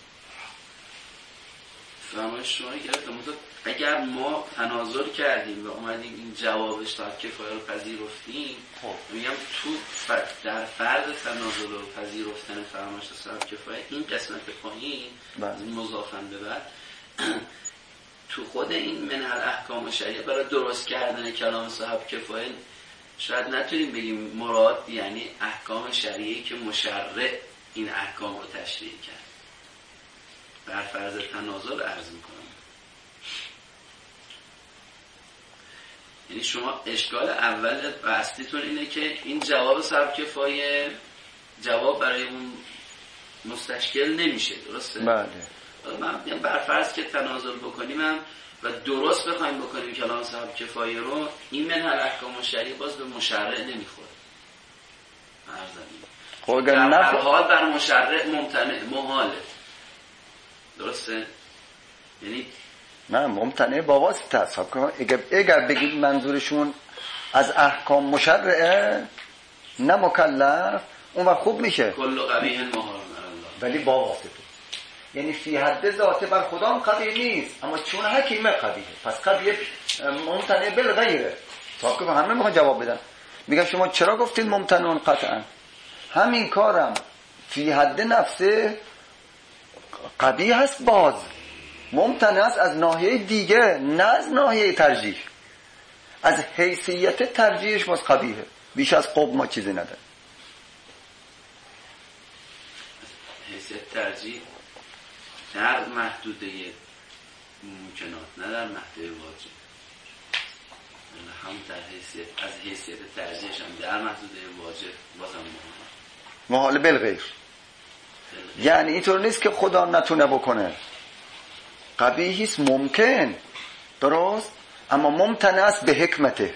فرمایش شما گرفتم. اگر ما تناظر کردیم و اومدیم این جوابش تا کفایه رو پذیرفتیم، میگم تو در فرد تناظر رو پذیرفتن فرمایش صاحب کفایه این قسمت پایین از این مضافن به بعد تو خود این منحل احکام شریعه برای درست کردن کلام صاحب کفایه شاید نتونیم بگیم مراد یعنی احکام شریعی که مشرع این احکام رو تشریع کرد. بر فرض تناظر عرض میکنم. یعنی شما اشکال اول بحثیتون اینه که این جواب صاحب کفایه جواب برای اون مستشکل نمیشه، درسته؟ بله. من میگم بر فرض که تناظر بکنیم هم و درست بخوایم بکنیم کلام صاحب کفایه رو، این منحل احکام شریعه باز به مشرع نمیخوره. خب در نف... هر حال بر مشرع ممتنع محاله، درسته؟ یعنی نه ممتنع با واسطه حساب کنم. اگر, اگر بگید منظورشون از احکام مشرعه نه مکلف، اون وقت خوب میشه کل قبیح محال، ولی با واسطه، یعنی فی حد ذاته بر خدا هم قبیح نیست، اما چون حکیمه قبیحه، پس قبیح ممتنع بالغیره. حساب کنم همه میخوان جواب بدن، میگن شما چرا گفتید ممتنعون؟ قطعا همین کارم فی حد نفسه قبیح هست، باز ممتنع است از ناحیه دیگه، نه از ناحیه ترجیح. از حیثیت ترجیحش باز قبیحه، بیش از قب ما چیزی نداره. حیثیت ترجیح در محدوده ممکنات، نه در محدوده واجب. هم در حیثیت از حیثیت ترجیحش هم در محدوده واجب بازم محال بالغیر. یعنی اینطور نیست که خدا نتونه بکنه، قبیحی است ممکن، درست، اما ممتنع است به حکمته.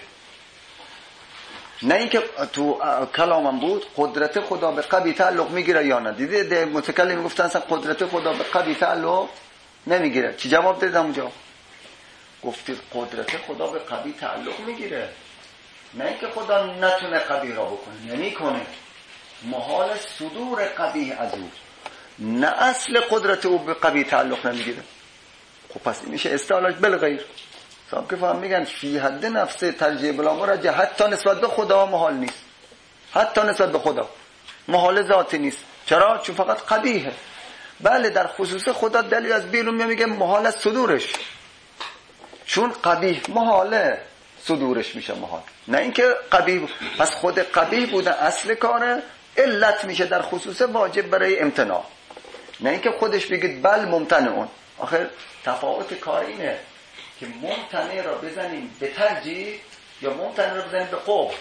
نه اینکه تو کلامم بود قدرت خدا به قبیح تعلق میگیره یا نه. دیدید متکلم میگفتن اصلا قدرت خدا به قبیح تعلق نمیگیره. چی جواب دادید اونجا؟ گفتید قدرت خدا به قبیح تعلق میگیره، نه اینکه خدا نتونه قبیح را بکنه، یعنی کنه، محال صدور قبیح از او، نه اصل قدرت او به قبیح تعلق نمیگیره. خب پس این میشه استعلاج بالغیر. صاحب که فهم میگن فی حد نفسه ترجیح بلا مرجح، حتی نسبت به خدا محال نیست، حتی نسبت به خدا محال ذاتی نیست. چرا؟ چون فقط قبیحه. بله در خصوص خدا دلیل از بیرون میگه محال از صدورش، چون قبیح محاله صدورش میشه محال، نه اینکه قبیح. پس خود قبیح بودن اصل کاره علت میشه در خصوص واجب برای امتناع، نه اینکه خودش بگید بل ممتنعون. آخر تفاوت کار اینه که ممتنع را بزنیم به ترجیح یا ممتنع را بزنیم به قبح.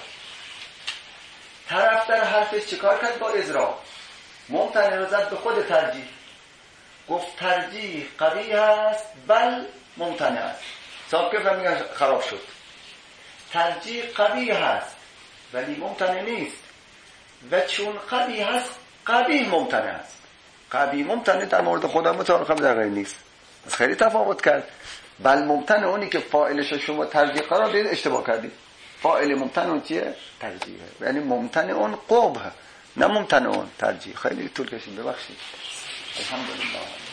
طرف در حرفش چیکار کرد؟ با ازرا ممتنع را زد به خود ترجیح، گفت ترجیح قبیح است بل ممتنع است. صاحب که فهمیگن خراب شد. ترجیح قبیح است ولی ممتنع نیست، و چون قبیح است قبیح ممتنع است. قبیح ممتنع در مورد خدا متعارف در غیر نیست، از خیلی تفاوت کرد. بل ممتنع اونی که فاعلش شما ترجیح قرار دید اشتباه کردید. فاعل ممتنع اون چیه؟ ترجیحه، یعنی ممتنع اون قبح، نه ممتنع اون ترجیح. خیلی طول کشید، ببخشید. الحمدلله.